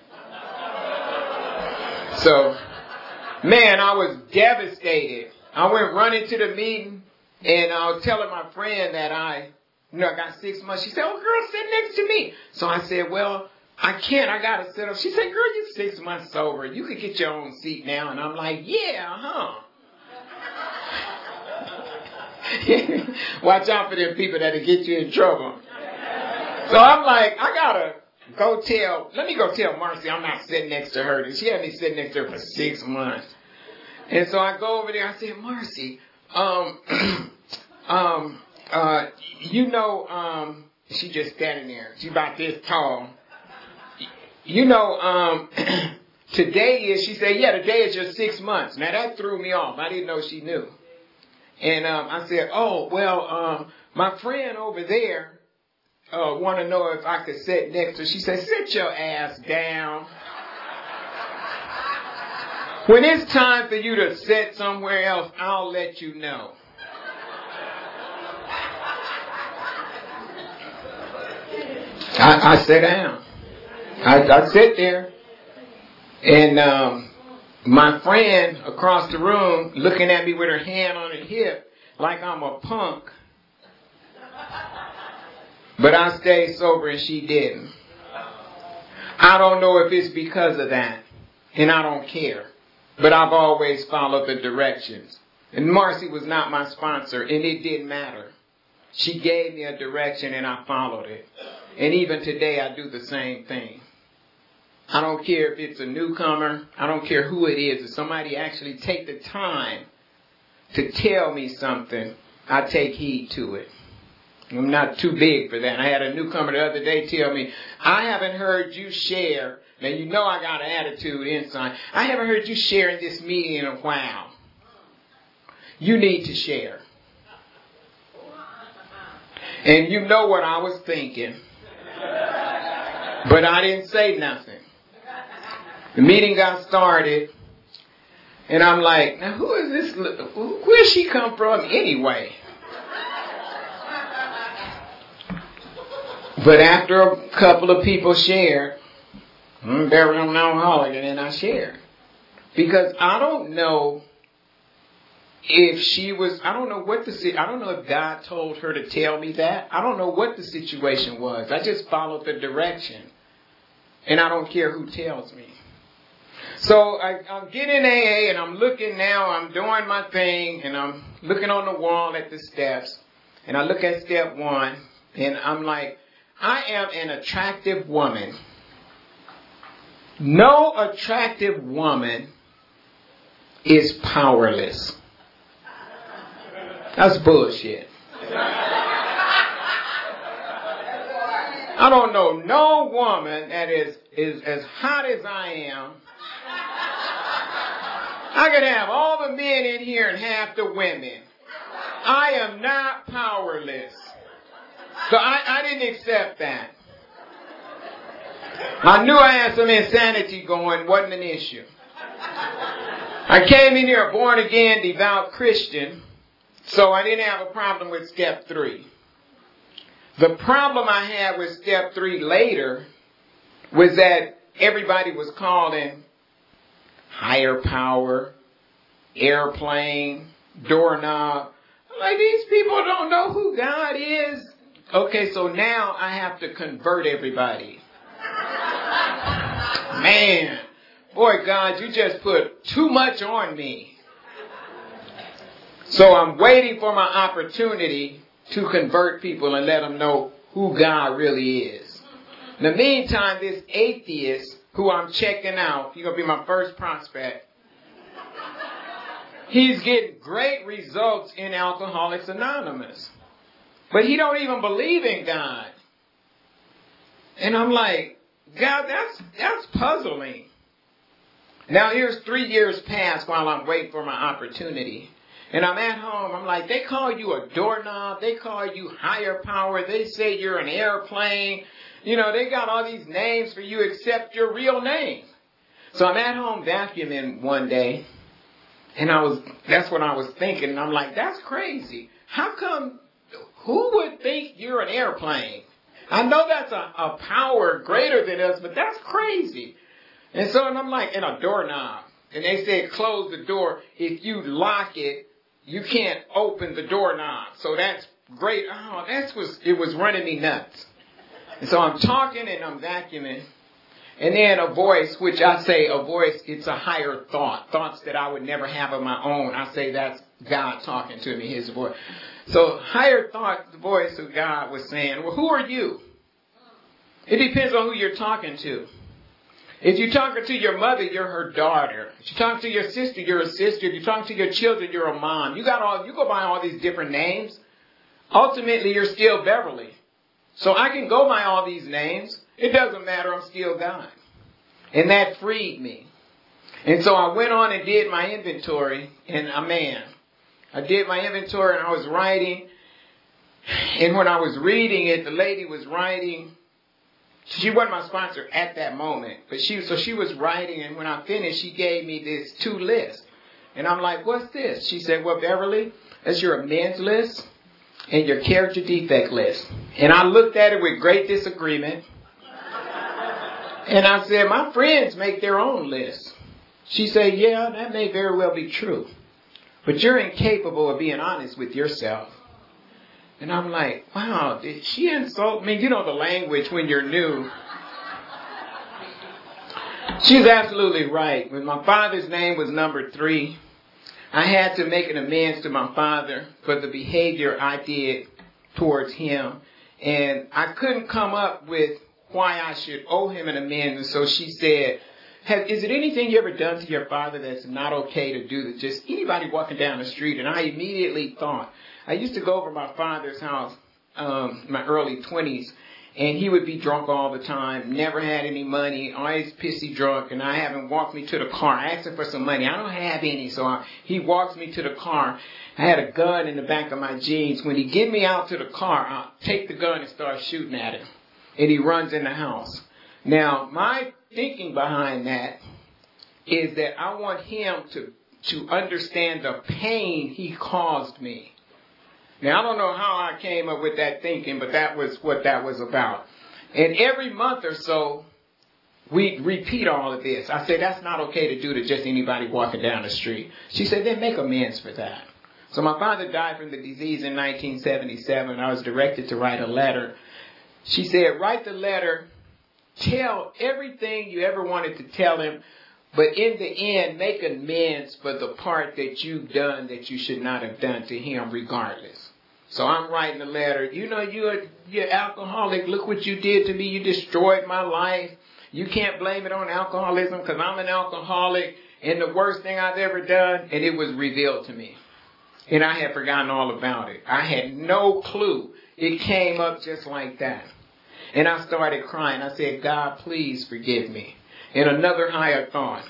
So, man, I was devastated. I went running to the meeting, and I was telling my friend that I, you know, I got six months. She said, oh, girl, sit next to me. So I said, well, I can't. I got to sit up. She said, girl, you're six months sober. You could get your own seat now. And I'm like, yeah, huh? Watch out for them people that'll get you in trouble. So I'm like, I gotta go tell, let me go tell Marcy I'm not sitting next to her. She had me sitting next to her for six months. And so I go over there, I said, Marcy, um, um, uh, you know, um, she just standing there. She about this tall. You know, um, today is, she said, yeah, today is your six months. Now that threw me off. I didn't know she knew. And um, I said, oh, well, um, my friend over there uh, want to know if I could sit next to her. She said, sit your ass down. When it's time for you to sit somewhere else, I'll let you know. I, I sat down. I, I sit there. And um, my friend across the room looking at me with her hand on her hip like I'm a punk. But I stayed sober and she didn't. I don't know if it's because of that. And I don't care. But I've always followed the directions. And Marcy was not my sponsor, and it didn't matter. She gave me a direction, and I followed it. And even today, I do the same thing. I don't care if it's a newcomer. I don't care who it is. If somebody actually take the time to tell me something, I take heed to it. I'm not too big for that. I had a newcomer the other day tell me, I haven't heard you share. Now, you know I got an attitude inside. I haven't heard you share in this meeting in a while. You need to share. And you know what I was thinking. But I didn't say nothing. The meeting got started. And I'm like, now who is this? Where's she come from anyway? But after a couple of people shared, I'm very an alcoholic, and then I shared. Because I don't know if she was, I don't know what the, I don't know if God told her to tell me that. I don't know what the situation was. I just followed the direction. And I don't care who tells me. So I, I'm getting A A and I'm looking now, I'm doing my thing and I'm looking on the wall at the steps. And I look at step one and I'm like, I am an attractive woman. No attractive woman is powerless. That's bullshit. I don't know no woman that is, is as hot as I am. I could have all the men in here and half the women. I am not powerless. So I, I didn't accept that. I knew I had some insanity going, wasn't an issue. I came in here a born again, devout Christian, so I didn't have a problem with step three. The problem I had with step three later was that everybody was calling higher power, airplane, doorknob. Like, these people don't know who God is. Okay, so now I have to convert everybody. Man, boy, God, you just put too much on me. So I'm waiting for my opportunity to convert people and let them know who God really is. In the meantime, this atheist who I'm checking out, he's going to be my first prospect. He's getting great results in Alcoholics Anonymous. But he don't even believe in God. And I'm like, God, that's that's puzzling. Now here's three years past while I'm waiting for my opportunity. And I'm at home. I'm like, they call you a doorknob. They call you higher power. They say you're an airplane. You know, they got all these names for you except your real name. So I'm at home vacuuming one day. And I was, that's what I was thinking. And I'm like, that's crazy. How come, who would think you're an airplane? I know that's a, a power greater than us, but that's crazy. And so and I'm like, in a doorknob. And they said, close the door. If you lock it, you can't open the doorknob. So that's great. Oh, that's was, it was running me nuts. And so I'm talking and I'm vacuuming. And then a voice, which I say a voice, it's a higher thought. Thoughts that I would never have of my own. I say that's God talking to me, his voice. So higher thought, the voice of God was saying, well, who are you? It depends on who you're talking to. If you're talking to your mother, you're her daughter. If you're talking to your sister, you're a sister. If you're talking to your children, you're a mom. You got all, you go by all these different names. Ultimately, you're still Beverly. So I can go by all these names. It doesn't matter. I'm still God. And that freed me. And so I went on and did my inventory. And a man, I did my inventory and I was writing. And when I was reading it, the lady was writing. She wasn't my sponsor at that moment. But she, so she was writing. And when I finished, she gave me this two list. And I'm like, what's this? She said, well, Beverly, that's your amends list and your character defect list. And I looked at it with great disagreement. And I said, my friends make their own list. She said, yeah, that may very well be true. But you're incapable of being honest with yourself. And I'm like, wow, did she insult me? You know the language when you're new. She's absolutely right. When my father's name was number three, I had to make an amends to my father for the behavior I did towards him. And I couldn't come up with why I should owe him an amends. And so she said, Have, is it anything you ever done to your father that's not okay to do? That just anybody walking down the street? And I immediately thought, I used to go over my father's house um, in my early twenties, and he would be drunk all the time, never had any money, always pissy drunk, and I have him walk me to the car. I asked him for some money. I don't have any, so I, he walks me to the car. I had a gun in the back of my jeans. When he get me out to the car, I'll take the gun and start shooting at him. And he runs in the house. Now, my thinking behind that is that I want him to, to understand the pain he caused me. Now, I don't know how I came up with that thinking, but that was what that was about. And every month or so, we repeat all of this. I said, that's not okay to do to just anybody walking down the street. She said, then make amends for that. So my father died from the disease in nineteen seventy-seven. I was directed to write a letter. She said, write the letter, tell everything you ever wanted to tell him, but in the end, make amends for the part that you've done that you should not have done to him regardless. So I'm writing a letter. You know, you're, you're alcoholic. Look what you did to me. You destroyed my life. You can't blame it on alcoholism because I'm an alcoholic and the worst thing I've ever done. And it was revealed to me. And I had forgotten all about it. I had no clue. It came up just like that. And I started crying. I said, God, please forgive me. And another higher thought.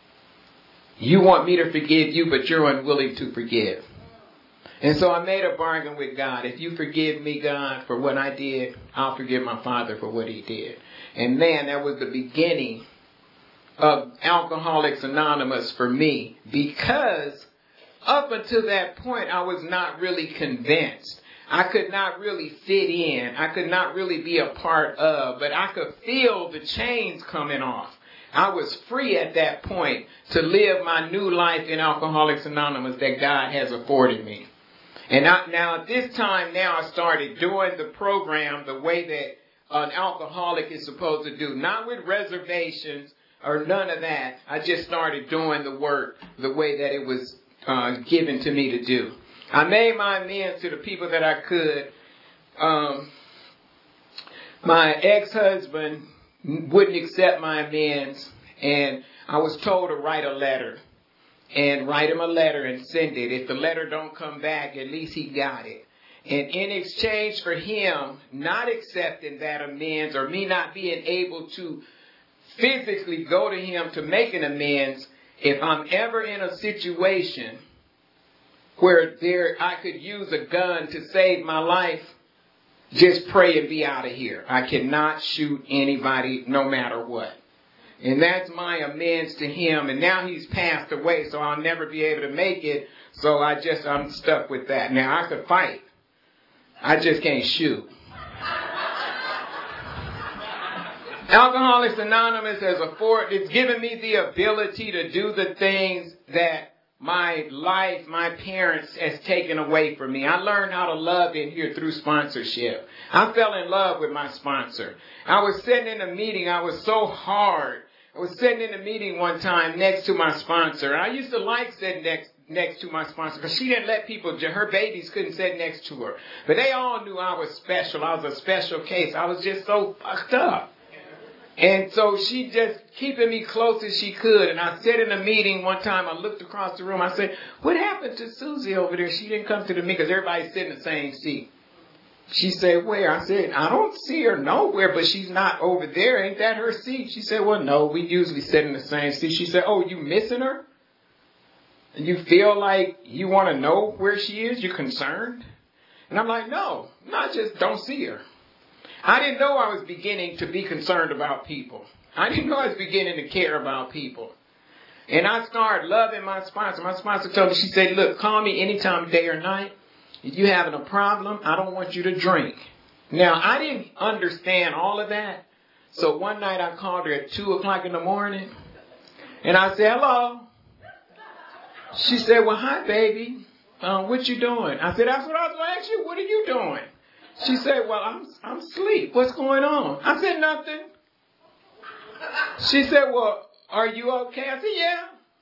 You want me to forgive you, but you're unwilling to forgive. And so I made a bargain with God. If you forgive me, God, for what I did, I'll forgive my father for what he did. And man, that was the beginning of Alcoholics Anonymous for me. Because up until that point, I was not really convinced. I could not really fit in. I could not really be a part of. But I could feel the chains coming off. I was free at that point to live my new life in Alcoholics Anonymous that God has afforded me. And I, now at this time now I started doing the program the way that an alcoholic is supposed to do. Not with reservations or none of that. I just started doing the work the way that it was uh, given to me to do. I made my amends to the people that I could. Um, my ex-husband wouldn't accept my amends, and I was told to write a letter. And write him a letter and send it. If the letter don't come back, at least he got it. And in exchange for him not accepting that amends or me not being able to physically go to him to make an amends, if I'm ever in a situation where there I could use a gun to save my life, just pray and be out of here. I cannot shoot anybody no matter what. And that's my amends to him. And now he's passed away, so I'll never be able to make it. So I just, I'm stuck with that. Now, I could fight. I just can't shoot. Alcoholics Anonymous has afforded, it's given me the ability to do the things that my life, my parents has taken away from me. I learned how to love in here through sponsorship. I fell in love with my sponsor. I was sitting in a meeting. I was so hard. I was sitting in a meeting one time next to my sponsor. I used to like sitting next next to my sponsor because she didn't let people, her babies couldn't sit next to her. But they all knew I was special. I was a special case. I was just so fucked up. And so she just keeping me close as she could. And I sat in a meeting one time. I looked across the room. I said, what happened to Susie over there? She didn't come to the meeting because everybody's sitting in the same seat. She said, where? I said, I don't see her nowhere, but she's not over there. Ain't that her seat? She said, well, no, we usually sit in the same seat. She said, oh, you missing her? And you feel like you want to know where she is? You're concerned? And I'm like, no, I just don't see her. I didn't know I was beginning to be concerned about people. I didn't know I was beginning to care about people. And I started loving my sponsor. My sponsor told me, she said, look, call me anytime, day or night. If you're having a problem, I don't want you to drink. Now, I didn't understand all of that. So one night I called her at two o'clock in the morning. And I said, hello. She said, well, hi, baby. Um, what you doing? I said, that's what I was going to ask you. What are you doing? She said, well, I'm I'm asleep. What's going on? I said, nothing. She said, well, are you okay? I said, yeah.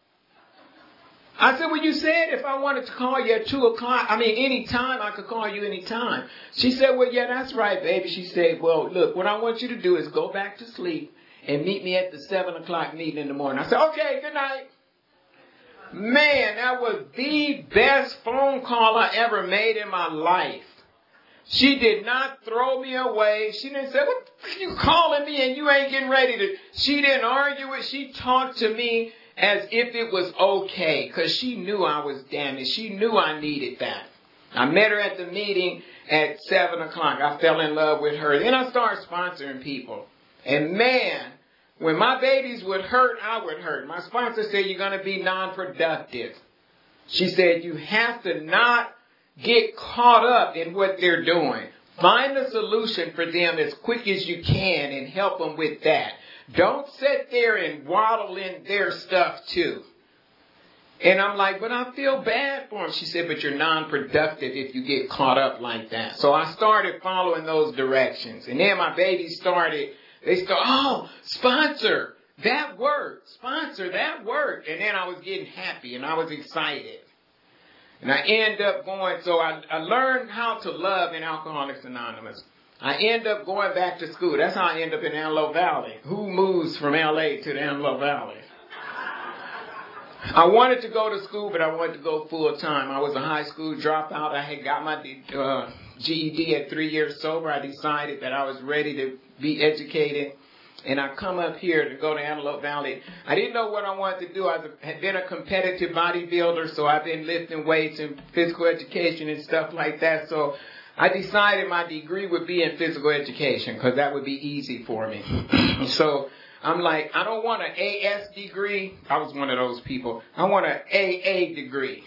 I said, well, you said if I wanted to call you at two o'clock, I mean, any time, I could call you any time. She said, well, yeah, that's right, baby. She said, well, look, what I want you to do is go back to sleep and meet me at the seven o'clock meeting in the morning. I said, okay, good night. Man, that was the best phone call I ever made in my life. She did not throw me away. She didn't say, what the fuck are you calling me and you ain't getting ready to. She didn't argue it. She talked to me as if it was okay because she knew I was damaged. She knew I needed that. I met her at the meeting at seven o'clock. I fell in love with her. Then I started sponsoring people. And man, when my babies would hurt, I would hurt. My sponsor said, you're going to be non-productive. She said, you have to not get caught up in what they're doing. Find a solution for them as quick as you can and help them with that. Don't sit there and waddle in their stuff too. And I'm like, but I feel bad for them. She said, but you're non-productive if you get caught up like that. So I started following those directions. And then my babies started, they started, oh, sponsor, that worked. Sponsor, that worked. And then I was getting happy and I was excited. And I end up going, so I, I learned how to love in Alcoholics Anonymous. I end up going back to school. That's how I end up in Antelope Valley. Who moves from L A to the Antelope Valley? I wanted to go to school, but I wanted to go full time. I was a high school dropout. I had got my uh, G E D at three years sober. I decided that I was ready to be educated. And I come up here to go to Antelope Valley. I didn't know what I wanted to do. I had been a competitive bodybuilder, so I've been lifting weights and physical education and stuff like that. So I decided my degree would be in physical education because that would be easy for me. So I'm like, I don't want an A S degree. I was one of those people. I want an A A degree.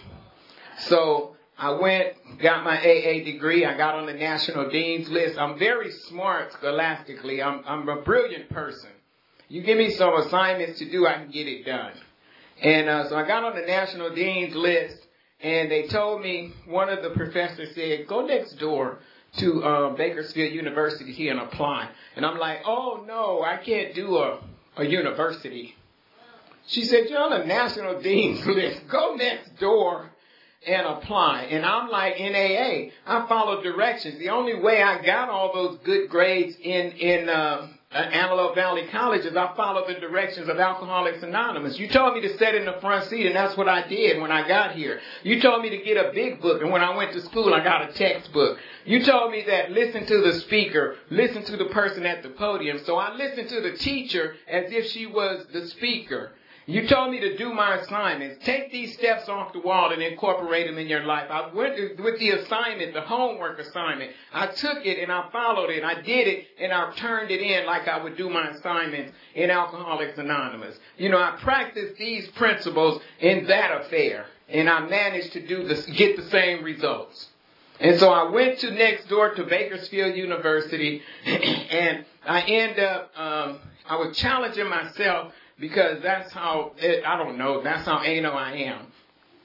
So I went, got my A A degree. I got on the National Dean's List. I'm very smart scholastically. I'm, I'm a brilliant person. You give me some assignments to do, I can get it done. And uh, so I got on the National Dean's List, and they told me, one of the professors said, go next door to uh, Bakersfield University here and apply. And I'm like, oh, no, I can't do a, a university. She said, you're on the National Dean's List. Go next door and apply. And I'm like, in A A, I followed directions. The only way I got all those good grades in, in uh, Antelope Valley College is I followed the directions of Alcoholics Anonymous. You told me to sit in the front seat, and that's what I did when I got here. You told me to get a big book, and when I went to school, I got a textbook. You told me that listen to the speaker, listen to the person at the podium. So I listened to the teacher as if she was the speaker. You told me to do my assignments. Take these steps off the wall and incorporate them in your life. I went with the assignment, the homework assignment. I took it and I followed it. I did it and I turned it in like I would do my assignments in Alcoholics Anonymous. You know, I practiced these principles in that affair, and I managed to do this, get the same results. And so I went to next door to Bakersfield University, and I end up, um, I was challenging myself, because that's how, it, I don't know, that's how anal I am.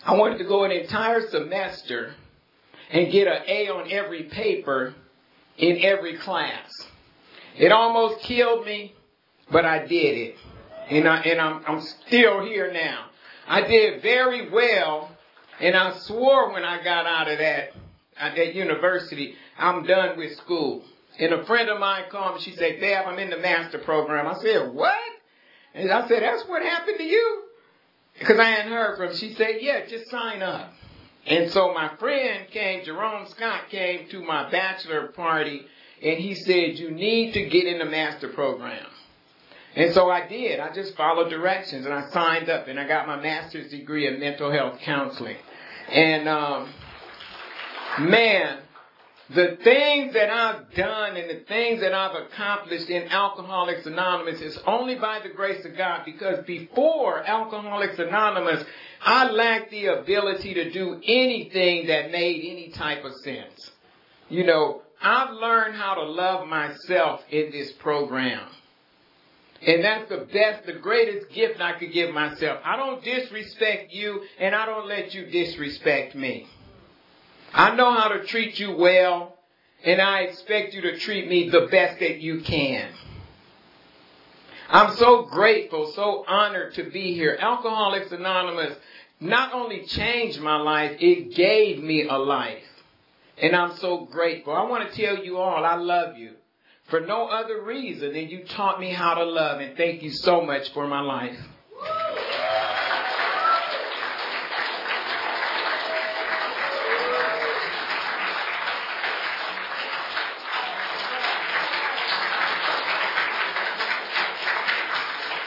I wanted to go an entire semester and get an A on every paper in every class. It almost killed me, but I did it. And, I, and I'm, I'm still here now. I did very well, and I swore when I got out of that, at that university, I'm done with school. And a friend of mine called me, she said, Dad, I'm in the master program. I said, what? And I said, that's what happened to you? Because I hadn't heard from her. She said, yeah, just sign up. And so my friend came, Jerome Scott came to my bachelor party, and he said, you need to get in the master program. And so I did. I just followed directions, and I signed up, and I got my master's degree in mental health counseling. And, um, man, the things that I've done and the things that I've accomplished in Alcoholics Anonymous is only by the grace of God, because before Alcoholics Anonymous, I lacked the ability to do anything that made any type of sense. You know, I've learned how to love myself in this program. And that's the best, the greatest gift I could give myself. I don't disrespect you, and I don't let you disrespect me. I know how to treat you well, and I expect you to treat me the best that you can. I'm so grateful, so honored to be here. Alcoholics Anonymous not only changed my life, it gave me a life. And I'm so grateful. I want to tell you all, I love you. For no other reason than you taught me how to love, and thank you so much for my life.